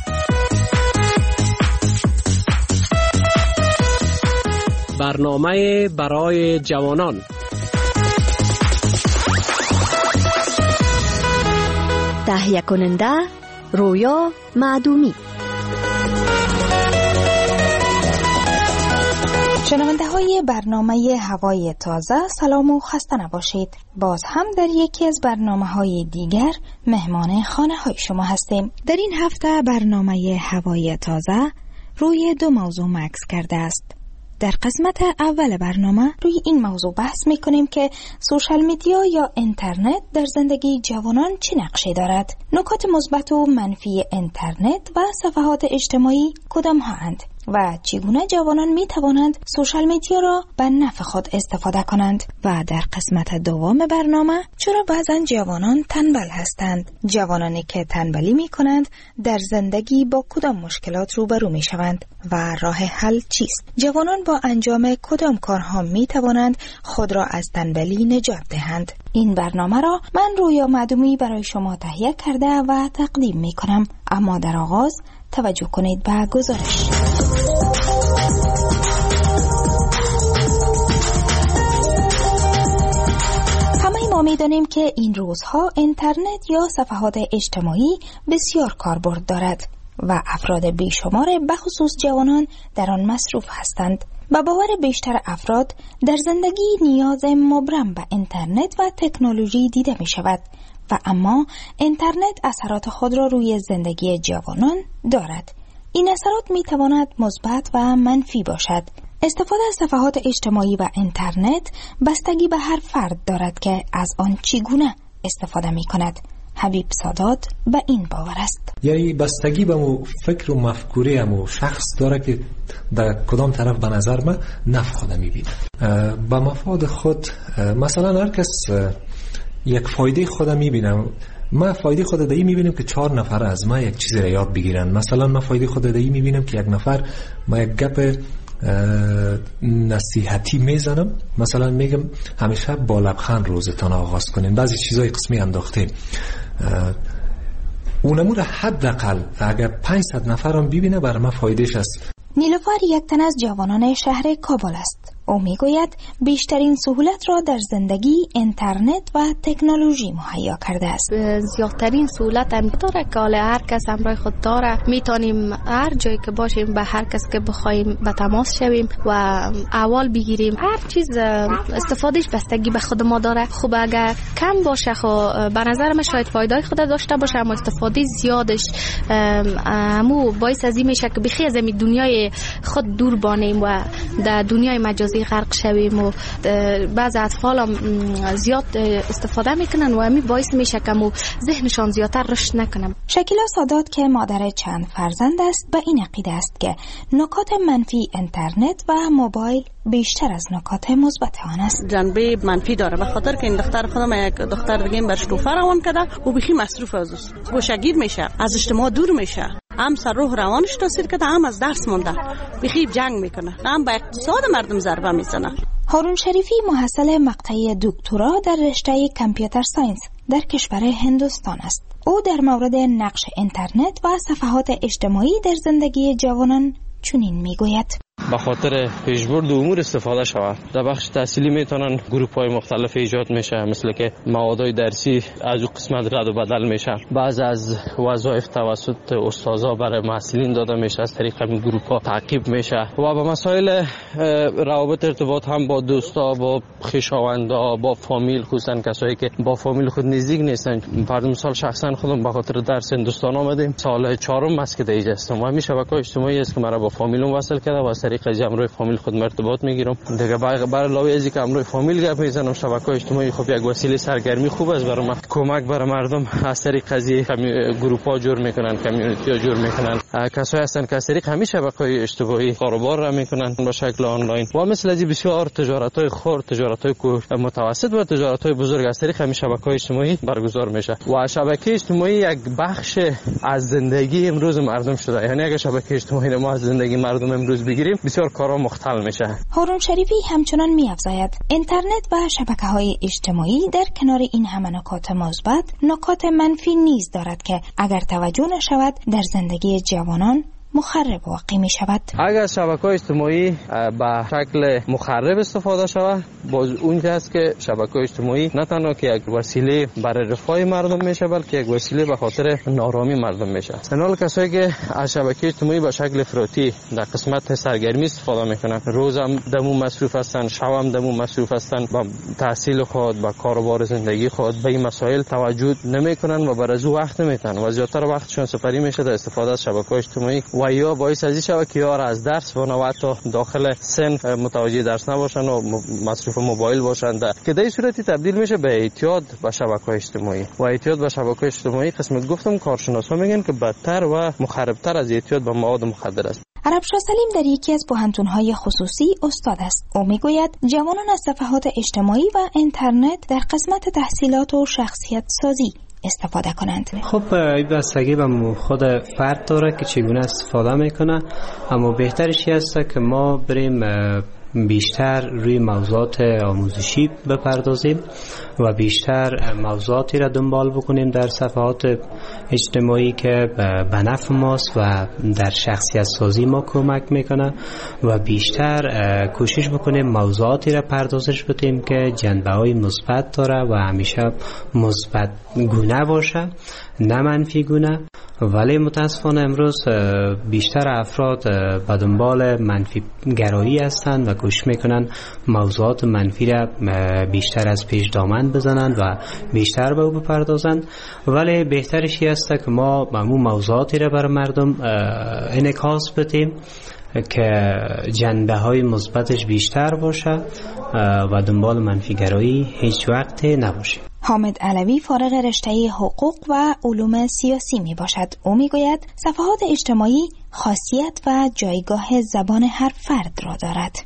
برنامه برای جوانان. تهیه کننده رویا معدومی. شنونده های برنامه هوای تازه سلام و خسته نباشید. باز هم در یکی از برنامه های دیگر مهمان خانه های شما هستیم. در این هفته برنامه هوای تازه روی 2 موضوع مکس کرده است. در قسمت اول برنامه روی این موضوع بحث میکنیم که سوشال میدیا یا اینترنت در زندگی جوانان چه نقشی دارد. نکات مثبت و منفی اینترنت و صفحات اجتماعی کدام ها اند؟ و چگونه جوانان می توانند سوشال میدیا را به نفع خود استفاده کنند. و در قسمت دوم برنامه چرا بعضا جوانان تنبل هستند؟ جوانانی که تنبلی می کنند در زندگی با کدام مشکلات روبرو می شوند و راه حل چیست؟ جوانان با انجام کدام کارها می توانند خود را از تنبلی نجات دهند؟ این برنامه را من رویا معدومی برای شما تهیه کرده و تقدیم می کنم. اما در آغاز توجه کنید به گزارش. همه ما می دانیم که این روزها اینترنت یا صفحات اجتماعی بسیار کاربرد دارد و افراد بیشمار بخصوص جوانان در آن مصروف هستند. با باور بیشتر افراد در زندگی نیاز مبرم به اینترنت و تکنولوژی دیده می شود و اما اینترنت اثرات خود را روی زندگی جوانان دارد. این اثرات می تواند مثبت و منفی باشد. استفاده از صفحات اجتماعی و اینترنت بستگی به هر فرد دارد که از آن چگونه استفاده می کند. حبیب سادات به این باور است. یعنی بستگی به مو فکر و مفکوره امو شخص داره که در کدام طرف به نظر من نفع خود میبینه. با مفاد خود مثلا هر کس یک فایده خود میبینم. ما فایده خود دایی میبینم که 4 نفر از ما یک چیزی را یاد بگیرن. مثلا ما فایده خود دایی میبینم که یک نفر ما یک گپ نصیحتی میزنم، مثلا میگم همیشه با لبخند روزتان آغاز کنین، بعضی چیزای قسمی انداختیم، اونمو را حداقل اگر 500 نفرم ببینه برای ما فایدهش است. نیلوفر یک تن از جوانان شهر کابل است. او میگوید بیشترین سهولت را در زندگی اینترنت و تکنولوژی مهیا کرده است. زیادترین سهولت هم داره که هر کس همراه خود داره، میتونیم هر جایی که باشیم به هر کس که بخوایم به تماس شویم و احوال بگیریم. هر چیز استفادهش بستگی به خود ما داره. خب اگر کم باشه خب به نظر من شاید فایده خود داشته باشه، اما استفاده زیادش همو باعث از این میشه که بخی از این دنیای خود دور بانیم و در دنیای مجازی غرق شویم و بعض اطفال هم زیاد استفاده میکنن و همین باعث میشه که ذهنشان زیادتر رشد نکنن. شکیلا سادات که مادر چند فرزند است به این عقیده است که نکات منفی اینترنت و موبایل بیشتر از نکات مثبت آن است. جنبه منفی داره به خاطر که این دختر خودم یک دختر دیگه برش توفه روان کرده و بخی مصروف از است، گوشگیر میشه، از اجتماع دور میشه، هم سر روح روانش تاثیر کرده، هم از درس مونده، بخی جنگ میکنه، هم به اقتصاد مردم ضربه میزنه. هارون شریفی محصل مقطع دکترا در رشته کامپیوتر ساینس در کشور هندوستان است. او در مورد نقش اینترنت و صفحات اجتماعی در زندگی جوانان چنین میگوید: به خاطر پیشبرد امور استفاده شود. در بخش تحصیلی میتونن گروه‌های مختلف ایجاد میشه، مثل که موادهای درسی از اون قسمت رد و بدل میشه، بعض از وظایف توسط استادا برای محصلین داده میشه، از طریق همین گروه‌ها تعقیب میشه و به مسائل روابط ارتباط هم با دوستا، با خویشاوندا، با فامیل، خصوصا کسایی که با فامیل خود نزدیک نیستن. فرض مثال شخصا خودم به خاطر درس هندوستان آمدیم، سال 4 است که دیگه هستم و همین شبکه‌های اجتماعی است که مرا با فامیلم وصل کرده و طریق جمع فامیل خود ارتباط میگیرم دیگه. برای علاوه از اینکه امروی فامیل گپ میزنم، شبکه‌های اجتماعی خب یک وسیله سرگرمی خوب است برای من. کمک برای مردم از طریق قضیه گروه‌ها جور میکنن، کامیونیتی‌ها جور میکنن، کسایی هستن که از طریق همین شبکه‌های اجتماعی کاروبار را میکنن به شکل آنلاین و مثل از بسیار تجارت‌های خرد، تجارت‌های متوسط و تجارت‌های بزرگ از طریق همین شبکه‌های اجتماعی برگزار میشه و شبکه اجتماعی یک بخش از زندگی امروز مردم شده. یعنی اگه شبکه اجتماعی ما از زندگی مردم امروز بگیریم بسیار کارا مختل میشه. هارون شریفی همچنان می‌افزاید اینترنت و شبکه‌های اجتماعی در کنار این همه نکات مثبت، نکات منفی نیز دارد که اگر توجه نشود در زندگی جوانان مخرب واقع می شود. اگر شبکه‌های اجتماعی به شکل مخرب استفاده شود، باز اون است که شبکه‌های اجتماعی نه تنها که یک وسیله برای رفاه مردم میشه، بلکه یک وسیله به خاطر نارامی مردم میشه. سنال کسایی که از شبکه اجتماعی به شکل افراطی در قسمت سرگرمی استفاده میکنن، روز هم دمو مصروف هستن، شب هم دمو مصروف هستن، با تحصیل خود، با کاروبار زندگی خود به این مسائل توجه نمیکنن و برای او وقت نمیتن و زیادتر وقتشون سپری میشه در استفاده از شبکه‌های اجتماعی و یا باعث از این شود که یار از درس و حتی داخل سن متوجه درس نباشن و مصروف موبایل باشن، که در این صورتی تبدیل میشه به اعتیاد به شبکه‌های اجتماعی و اعتیاد به شبکه‌های اجتماعی قسمت گفتم کارشناسا میگن که بدتر و مخربتر از اعتیاد به مواد مخدر است. عربشاه سلیم در یکی از پوهنتون‌های خصوصی استاد است. او میگوید جوانان از صفحات اجتماعی و اینترنت در قسمت تحصیلات و شخصیت سازی استفاده کنند. خب این بستگی به خود فرد داره که چگونه استفاده میکنه، اما بهترش است که ما بریم بیشتر روی موضوعات آموزشی بپردازیم و بیشتر موضوعاتی را دنبال بکنیم در صفحات اجتماعی که به نفع ماست و در شخصیت سازی ما کمک میکنه و بیشتر کوشش بکنیم موضوعاتی را پردازش بدیم که جنبه‌های مثبت داره و همیشه مثبت گونه باشه، نه منفی گونه. ولی متاسفانه امروز بیشتر افراد به دنبال منفی گرایی هستند و کوشش میکنن موضوعات منفی را بیشتر از پیش دامن بزنند و بیشتر به او بپردازند. ولی بهترش است که ما همون موضوعاتی را بر مردم انعکاس بدیم که جنبه های مثبتش بیشتر باشه و دنبال منفی گرایی هیچ وقت نباشه. حامد علوی فارغ رشته حقوق و علوم سیاسی می باشد. او می گوید صفحات اجتماعی خاصیت و جایگاه زبان هر فرد را دارد.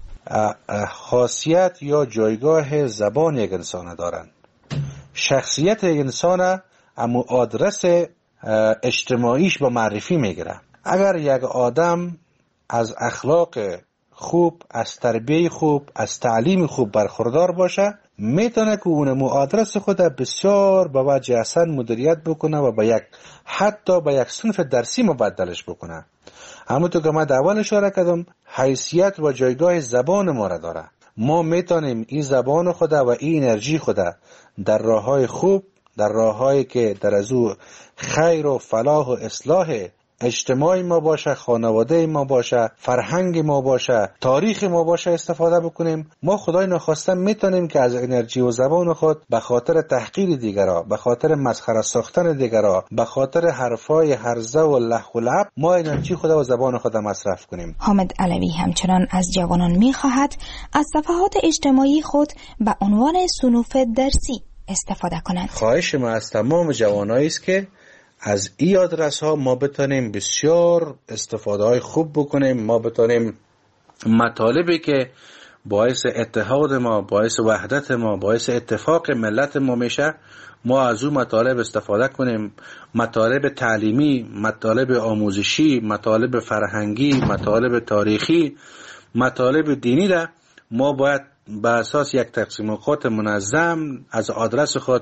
خاصیت یا جایگاه زبان یک انسان دارند. شخصیت یک انسان اما آدرس اجتماعیش با معرفی میگیره. اگر یک آدم از اخلاق خوب، از تربیه خوب، از تعلیم خوب برخوردار باشه، میتونه که اون آدرس خود بسیار به وجه احسن مدیریت بکنه و حتی به یک صنف درسی مبدلش بکنه. همونطور که من در اول اشاره کردم، حیثیت و جایگاه زبان ما را داره. ما میتونیم این زبان خود و این انرژی خود در راههای خوب، در راههایی که در از او خیر و فلاح و اصلاح اجتماعی ما باشه، خانواده ما باشه، فرهنگ ما باشه، تاریخ ما باشه استفاده بکنیم. ما خدای نخواسته میتونیم که از انرژی و زبان خود به خاطر تحقیر دیگرها، به خاطر مسخره ساختن دیگرها، به خاطر حرفای هرزه و لح و لعب ما انرژی خود و زبان خود مصرف کنیم. حامد علوی همچنان از جوانان میخواهد از صفحات اجتماعی خود به عنوان صنوف درسی استفاده کنند. خواهش ما از تمام جوانایی است که از این آدرس ها ما بتونیم بسیار استفاده های خوب بکنیم. ما بتونیم مطالبی که باعث اتحاد ما، باعث وحدت ما، باعث اتفاق ملت ما میشه، ما از اون مطالب استفاده کنیم. مطالب تعلیمی، مطالب آموزشی، مطالب فرهنگی، مطالب تاریخی، مطالب دینی را ما باید به اساس یک تقسیم اوقات منظم از آدرس خود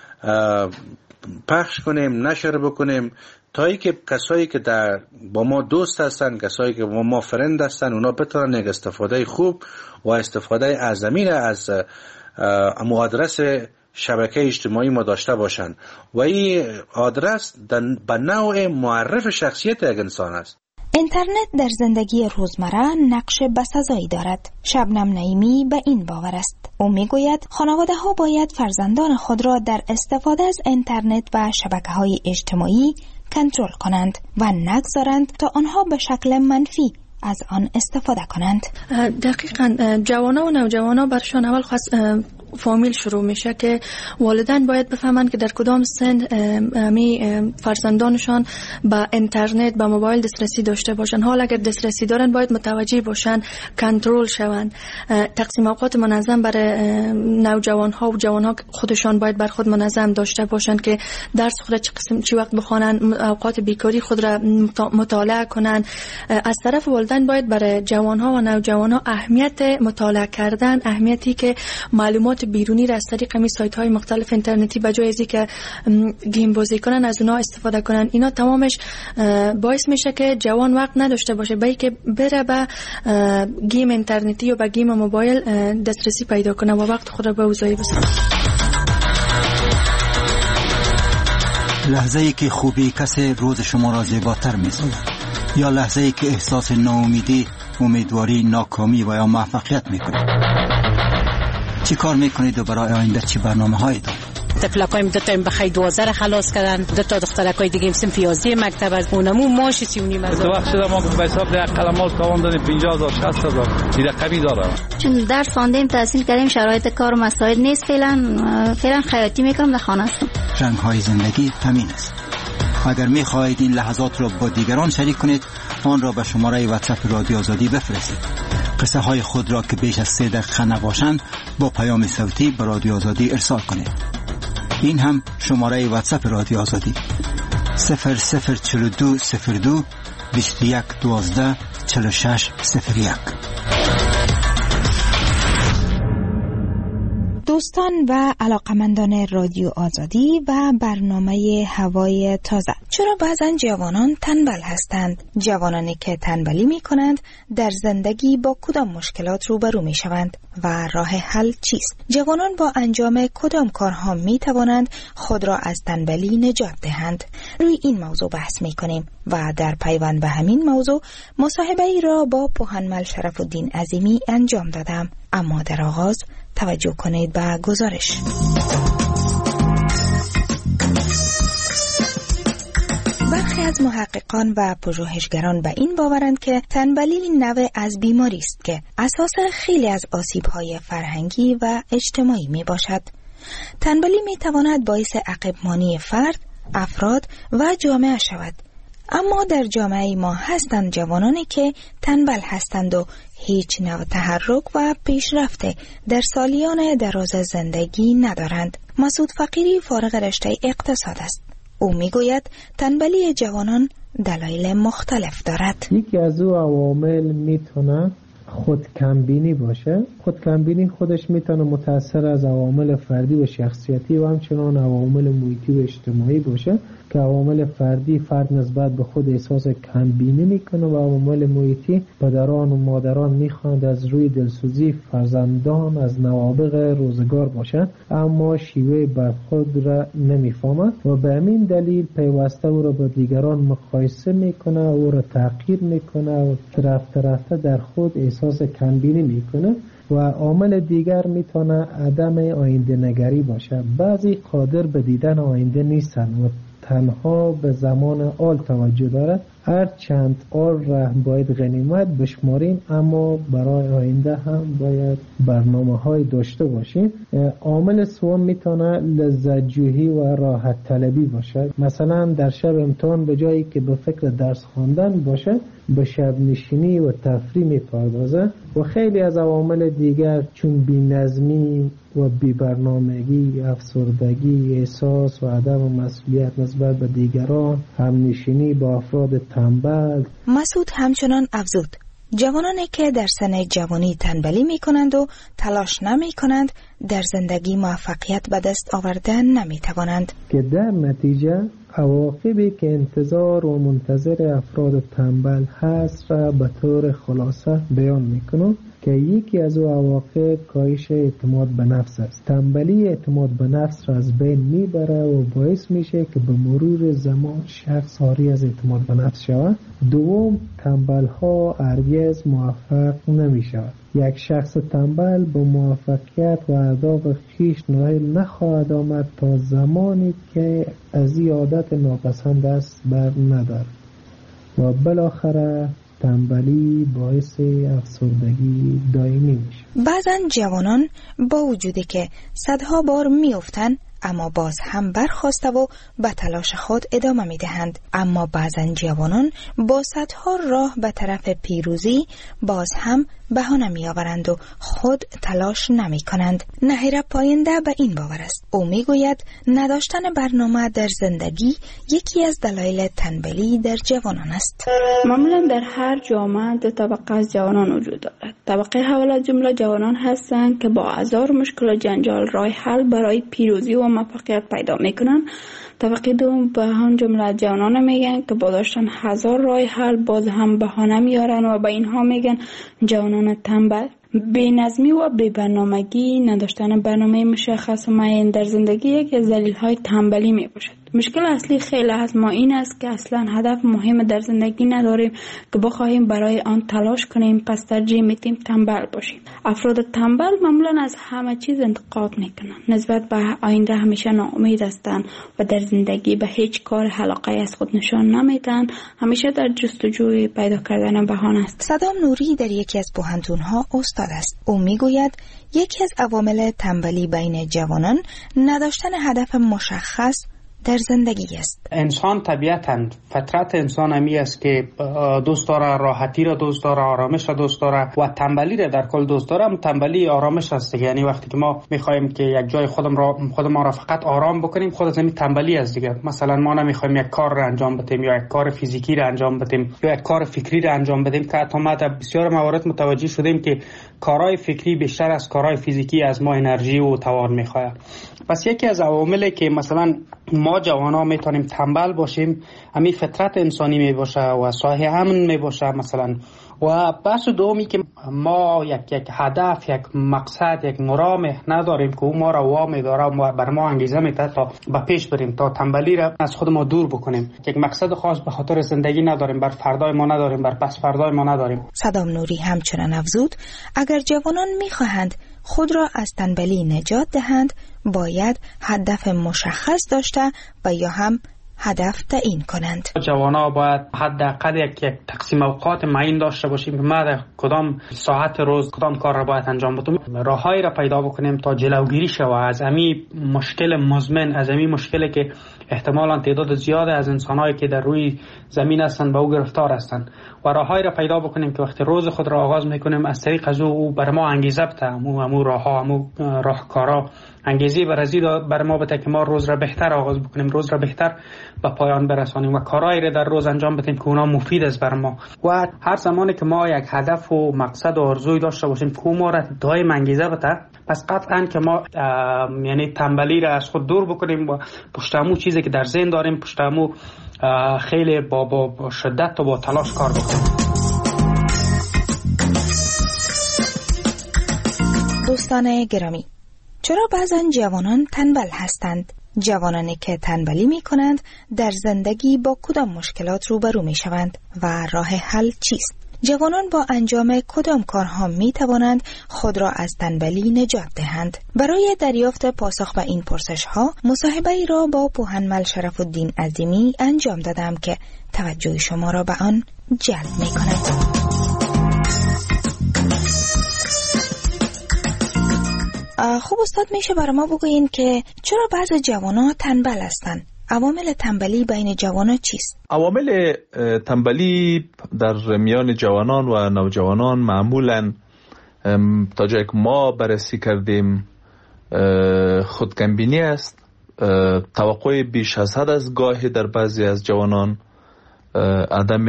پخش کنیم، نشر بکنیم، تا ای که کسایی که با ما دوست هستن، کسایی که با ما فرند هستن، اونا بتونن یک استفاده خوب و استفاده اعظمی از آدرس شبکه اجتماعی ما داشته باشن و این آدرس به نوع معرف شخصیت یک انسان است. اینترنت در زندگی روزمره نقش بسزایی دارد. شبنم نعیمی به این باور است. او میگوید خانواده ها باید فرزندان خود را در استفاده از اینترنت و شبکه‌های اجتماعی کنترل کنند و نگذارند تا آنها به شکل منفی از آن استفاده کنند. دقیقاً جوانان و نوجوانان برشان اول فامیل شروع میشه که والدین باید بفهمند که در کدام سن فرزندانشان به اینترنت، به موبایل دسترسی داشته باشند. حالا اگر دسترسی دارن باید متوجه باشند، کنترل شوند. تقسیم اوقات منظم برای نوجوان ها و جوان ها خودشان باید بر خود منظم داشته باشند که درس خود چه وقت بخوانند، اوقات بیکاری خود را مطالعه کنند. از طرف والدین باید برای جوان ها و نوجوان ها اهمیت مطالعه کردن، اهمیتی که معلومات بیرونی را از طریق همین سایت های مختلف اینترنتی به جای از اینکه گیم بازی کنن از اونها استفاده کنن، اینا تمامش باعث میشه که جوان وقت نداشته باشه بلکه بره به گیم اینترنتی یا به گیم موبایل دسترسی پیدا کنه و وقت خود را به اوضاعی بسازه. لحظه‌ای که خوبی کسی روز شما را زیباتر می‌سازد یا لحظه‌ای که احساس ناامیدی، امیدواری، ناکامی و یا موفقیت می‌کنید. چی کار میکنید و برای آینده چی برنامه‌هایی دارید؟ تفلکایم دو تا بخای 12 خلاص کردن، دو تا دخترکای دیگه صنف 11 مکتب از اونمو ماش 39 از تو وقت ما به حساب یک قلمال تاوان دادیم 50000 60000 این رقمی داره. چون درس خواندیم، تحصیل کردیم، شرایط کار و مسائل نیست، فعلا خیاطی میکنم در خانه هستم. رنگ‌های زندگی همین است. اگر می‌خواهید این لحظات را با دیگران شریک کنید، آن را به شماره واتساپ رادیو آزادی بفرستید. قصه های خود را که بیش از 3 دقیقه نباشند با پیام صوتی به رادیو آزادی ارسال کنید. این هم شماره واتساپ رادیو آزادی 004202 2112 4601. دوستان و علاقمندان رادیو آزادی و برنامه هوای تازه، چرا بعضا جوانان تنبل هستند؟ جوانانی که تنبلی می کنند در زندگی با کدام مشکلات روبرو می شوند و راه حل چیست؟ جوانان با انجام کدام کارها می توانند خود را از تنبلی نجات دهند؟ روی این موضوع بحث می کنیم و در پیوند به همین موضوع مصاحبه ای را با پوهنمل شرف‌الدین عظیمی انجام دادم. اما در آغاز توجه کنید به گزارش. برخی از محققان و پژوهشگران به این باورند که تنبلی نوع از بیماری است که اساس خیلی از آسیب‌های فرهنگی و اجتماعی می باشد. تنبلی می تواند باعث عقب‌مانی فرد، افراد و جامعه شود. اما در جامعه ما هستند جوانانی که تنبل هستند و هیچ نوع تحرک و پیشرفت در سالیان دراز زندگی ندارند. مسعود فقیری فارغ رشته اقتصاد است. او میگوید تنبلی جوانان دلایل مختلف دارد. یکی از او عوامل میتونه خودکمبینی باشه. خودکمبینی خودش میتونه متأثر از عوامل فردی و شخصیتی و همچنان عوامل محیطی و اجتماعی باشه که عوامل فردی فرد نسبت به خود احساس کمبینی میکنه و عوامل محیطی پدران و مادران میخواند از روی دلسوزی فرزندان از نوابغ روزگار باشند اما شیوه برخورد را نمیفهمند و به همین دلیل پیوسته او را با دیگران مقایسه میکنه، او را تحقیر میکنه و رفته در خود احساس کمبینی میکنه. و عامل دیگر میتونه عدم آینده نگری باشه. بعضی قادر به دیدن آینده نیستن و تنها به زمان آل توجه دارد. هر چند آل را باید غنیمت بشماریم اما برای آینده هم باید برنامه‌های داشته باشیم. عامل سوم میتونه لذت جویی و راحت طلبی باشه. مثلا در شب امتحان به جایی که به فکر درس خواندن باشه به شب نشینی و تفریح میپردازه. و خیلی از عوامل دیگر چون بی‌نظمی و بی‌برنامگی، افسردگی، احساس و عدم مسئولیت نسبت به دیگران، همنشینی با افراد تنبل. مسعود همچنان افزود جوانانی که در سن جوانی تنبلی می کنند و تلاش نمی کنند در زندگی موفقیت به دست آوردن نمی توانند که در نتیجه عواقبی که انتظار و منتظر افراد تنبل هست را به طور خلاصه بیان می کنم که یکی از او عواقب کاهش اعتماد به نفس است. تنبلی اعتماد به نفس را از بین میبره و باعث میشه که به مرور زمان شخص عاری از اعتماد به نفس شود. دوم، تنبل ها هرگز موفق نمی شود. یک شخص تنبل به موفقیت و اهداف خویش نائل نخواهد آمد تا زمانی که از این عادت ناپسند است بر ندارد و بالاخره تنبلی باعث افسردگی دائمی میشه. بعضا جوانان با وجودی که صدها بار میافتن اما باز هم برخاسته و به تلاش خود ادامه میدهند. اما بعضا جوانان با صدها راه به طرف پیروزی باز هم بهانه میآورند و خود تلاش نمی کنند. نهیر پاینده به این باور است. او میگوید نداشتن برنامه در زندگی یکی از دلایل تنبلی در جوانان است. معمولا در هر جامعه دو طبقه از جوانان وجود دارد. طبقه اول از جمله جوانان هستند که با هزار مشکل و جنجال راه حل برای پیروزی و موفقیت پیدا میکنند. طبقه دوم به هم جمله جوانان میگن که با داشتن هزار راه حل باز هم بهانه میارن و به اینها میگن جوانان تنبل. بی‌نظمی و بی‌برنامگی، نداشتن برنامه مشخص و معین در زندگی یکی از دلایل تنبلی میباشد. مشکل اصلی خیلی از ما این است که اصلا هدف مهم در زندگی نداریم که بخواهیم برای آن تلاش کنیم، پس ترجیح میدیم تنبل باشیم. افراد تنبل معمولا از همه چیز انتقاد میکنند، نسبت به آینده همیشه ناامید هستند و در زندگی به هیچ کار علاقه از خود نشان نمیدن، همیشه در جستجوی پیدا کردن بهانه است. صدام نوری در یکی از پوهنتون‌ها استاد است. او میگوید یکی از عوامل تنبلی بین جوانان نداشتن هدف مشخص در زندگی است. انسان طبیعتاً فطرت انسان همی است که دوست داره راحتی را دوست داره، آرامش را دوست داره و تنبلی را در کل دوست داره. تنبلی آرامش است. یعنی وقتی که ما میخوایم که یک جای خودمان را فقط آرام بکنیم، خود از همین تنبلی است دیگه. مثلا ما نمیخوایم یک کار را انجام بدیم یا یک کار فیزیکی را انجام بدیم یا یک کار فکری را انجام بدیم که حتی ما در بسیار موارد متوجه شدیم که کارهای فکری بیشتر از کارهای فیزیکی از ما انرژی و توان میخواد. پس یکی از عواملی که مثلا ما جوانا میتونیم تنبل باشیم همین فطرت انسانی میباشه و صاحب امن میباشه مثلا. و بحث دومی که ما یک هدف، یک مقصد، یک مرام نداریم که اون ما را وامی داره و بر ما انگیزه میده تا به پیش بریم، تا تنبلی را از خود ما دور بکنیم. یک مقصد خاص به خاطر زندگی نداریم، بر فردای ما نداریم، بر پس فردای ما نداریم. صدام نوری همچنان افزود اگر جوانان میخواهند خود را از تنبلی نجات دهند باید هدف مشخص داشته و یا هم هدف تعیین کنند. جوانا باید حداقل یک تقسیم اوقات معین داشته باشیم که ما در کدام ساعت روز کدام کار را باید انجام بدیم. راههایی را پیدا بکنیم تا جلوگیری شود از همین مشکل مزمن، از همین مشکلی که احتمالاً تعداد زیاد از انسان‌هایی که در روی زمین هستند به او گرفتار هستند و راههایی را پیدا بکنیم که وقتی روز خود را آغاز می‌کنیم از طریق از او بر ما انگیزه بده، همون راهها، همون راهکارها انگیزه بر ما بده که ما روز را بهتر آغاز بکنیم، روز را بهتر به پایان برسانیم و کارهایی را در روز انجام بدیم که اونا مفید است بر ما. و هر زمانی که ما یک هدف و مقصد و آرزوی داشته باشیم که ما را دائم انگیزه بده، پس قطعاً که ما یعنی تنبلی را از خود دور بکنیم و پشت همون چیزی که در ذهن داریم پشت همون خیلی با شدت و با تلاش کار بکنیم. دوستان گرامی، چرا بعضا جوانان تنبل هستند؟ جوانانی که تنبلی می کنند در زندگی با کدام مشکلات روبرو می شوند و راه حل چیست؟ جوانان با انجام کدام کارها می توانند خود را از تنبلی نجات دهند؟ برای دریافت پاسخ به این پرسش ها مصاحبه ای را با پوهنمل شرف الدین عظیمی انجام دادم که توجه شما را به آن جلب می کند. خوب استاد، میشه برای ما بگویین که چرا بعضی جوانان تنبل هستند؟ عوامل تنبلی بین جوانان چیست؟ عوامل تنبلی در میان جوانان و نوجوانان معمولاً تا جایی که ما بررسی کردیم خودکمبینی است، توقع بیش از حد از گاهی در بعضی از جوانان، عدم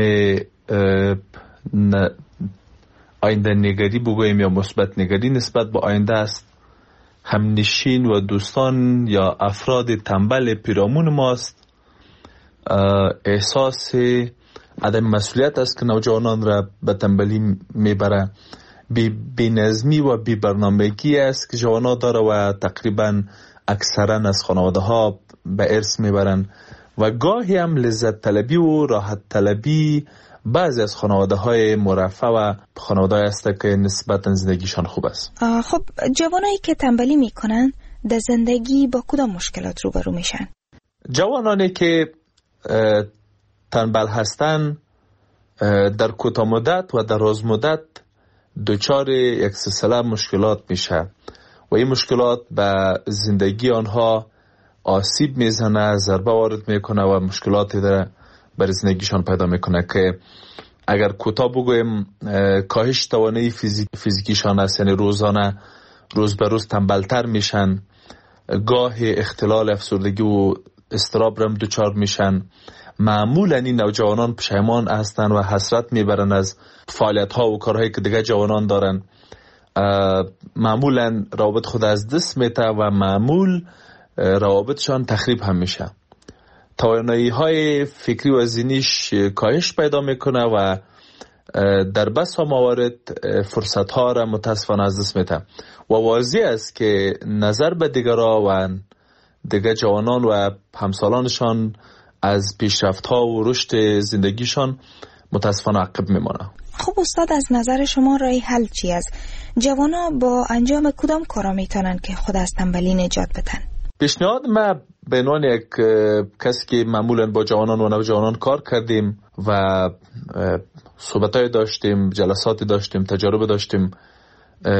آینده نگری بگوییم یا مثبت نگری نسبت به آینده است. همنشین و دوستان یا افراد تنبل پیرامون ماست. احساس عدم مسئولیت است که نوجوانان را به تنبلی میبره. بی نظمی و بی برنامگی است که جوانان داره و تقریبا اکثرا از خانواده ها به ارث میبرن و گاهی هم لذت طلبی و راحت طلبی بعضی از خانواده های مرفه و خانواده هست که نسبتا زندگیشان خوب است. خب جوانایی که تنبلی میکنن در زندگی با کدام مشکلات روبرو میشن؟ جوانانی که تنبل هستن در کوتاه مدت و دراز مدت دچار یک سلسله مشکلات میشه و این مشکلات به زندگی آنها آسیب میزنه، ضربه وارد میکنه و مشکلاتی داره برای زندگیشان پیدا میکنه که اگر کوتاه بگویم کاهش توانایی فیزیکیشان است، یعنی روزانه روز به روز تنبلتر میشن، گاه اختلال افسردگی و اضطراب رم دچار میشن. معمولا این نوجوانان پشیمان هستن و حسرت میبرن از فعالیت ها و کارهایی که دیگه جوانان دارن. معمولا روابط خود از دست میته و معمول روابطشان تخریب هم میشه. توانایی های فکری و ذهنیش کاهش پیدا میکنه و در بسا موارد فرصت ها را متاسفانه از دست میده و واضح است که نظر به دیگران و دیگر جوانان و همسالانشان از پیشرفت ها و رشد زندگیشان متاسفانه عقب میمانه. خب استاد، از نظر شما راه حل چی است؟ جوانا با انجام کدام کارا میتونن که خود از تنبلی نجات بدن؟ پیشنهاد ما به عنوان یک کسی که معمولا با جوانان و نوجوانان کار کردیم و صحبتای داشتیم، جلساتی داشتیم، تجارب داشتیم،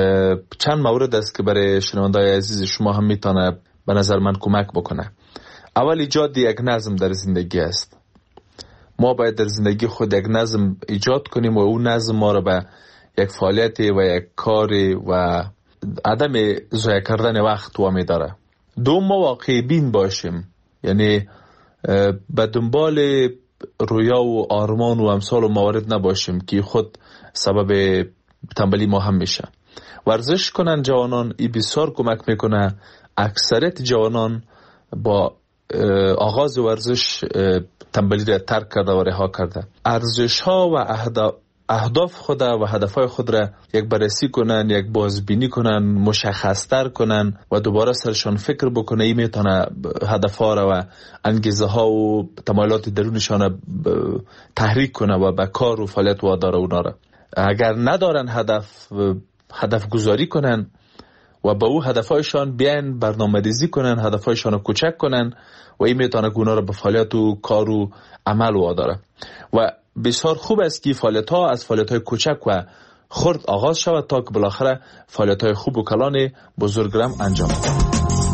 چند مورد است که برای شنونده‌های عزیز شما هم میتونه به نظر من کمک بکنه. اول ایجاد یک نظم در زندگی است. ما باید در زندگی خود یک نظم ایجاد کنیم و اون نظم ما رو به یک فعالیت و یک کار و عدم ضایع کردن وقت وامی داره. دوم، ما واقعی بین باشیم، یعنی به دنبال رویا و آرمان و امثال و موارد نباشیم که خود سبب تنبلی ما هم میشه. ورزش کنن جوانان، این بسیار کمک میکنه. اکثریت جوانان با آغاز ورزش تنبلی را ترک کرده و رها کرده. ارزش ها و اهداف خود و هدفهای خود را یک بررسی کنن، یک بازبینی کنن، مشخص‌تر کنن و دوباره سرشان فکر بکنه. این میتونه هدفها را و انگیزه ها و تمایلات درونشان تحریک کنه و به کار و فعالیت واداره اونا را. اگر ندارن هدف گذاری کنن و با او هدفهایشان بیان برنامه‌ریزی کنن، هدفهایشان رو کوچک کنن و این میتونه اونا را به فعالیت و کار و عمل واداره. و بسیار خوب است که فعالیت‌ها از فعالیت‌های کوچک و خرد آغاز شود تا که بالاخره فعالیت‌های خوب و کلان بزرگ را انجام دهند.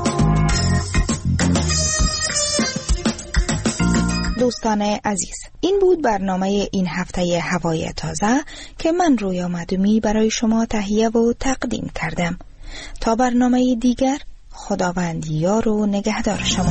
دوستان عزیز، این بود برنامه این هفته هوای تازه که من رویا معدومی برای شما تهیه و تقدیم کردم. تا برنامه دیگر، خداوند یار و نگهدار شما.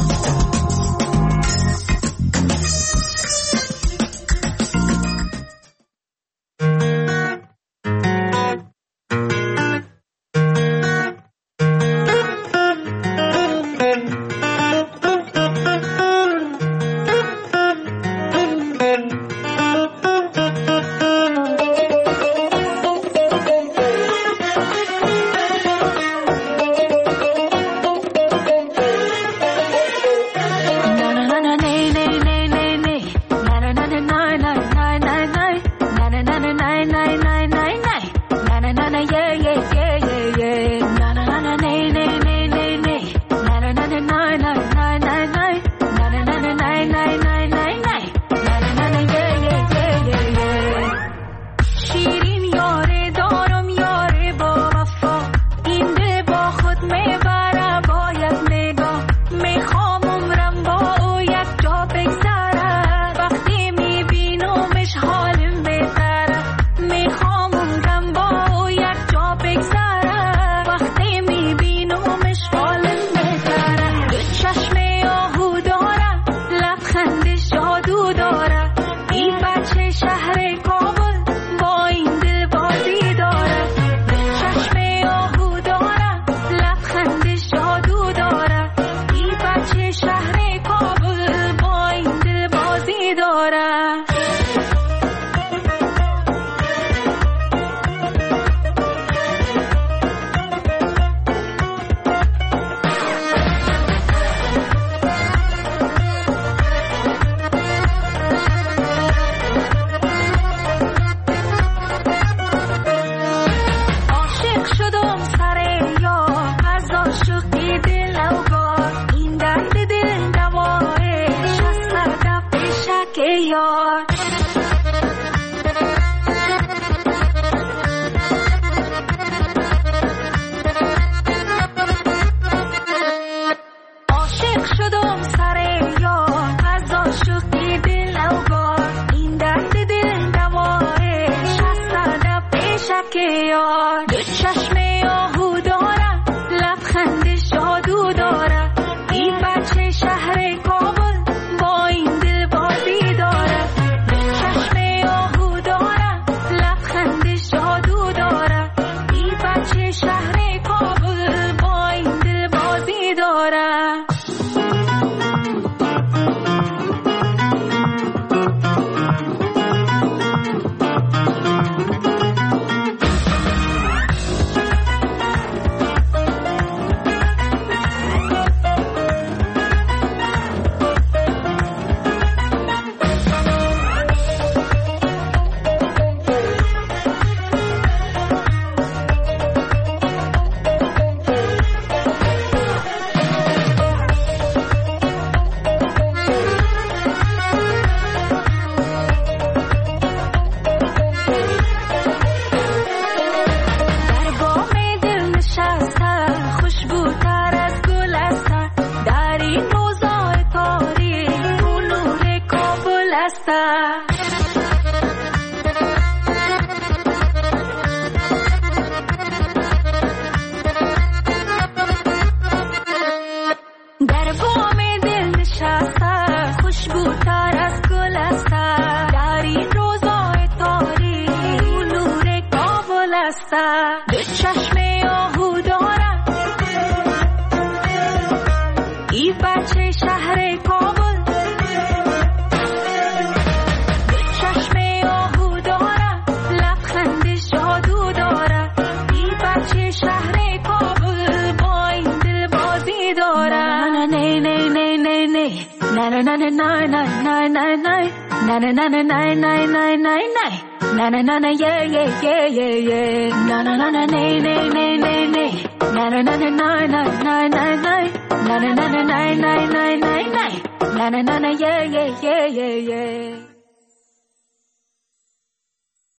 yeah.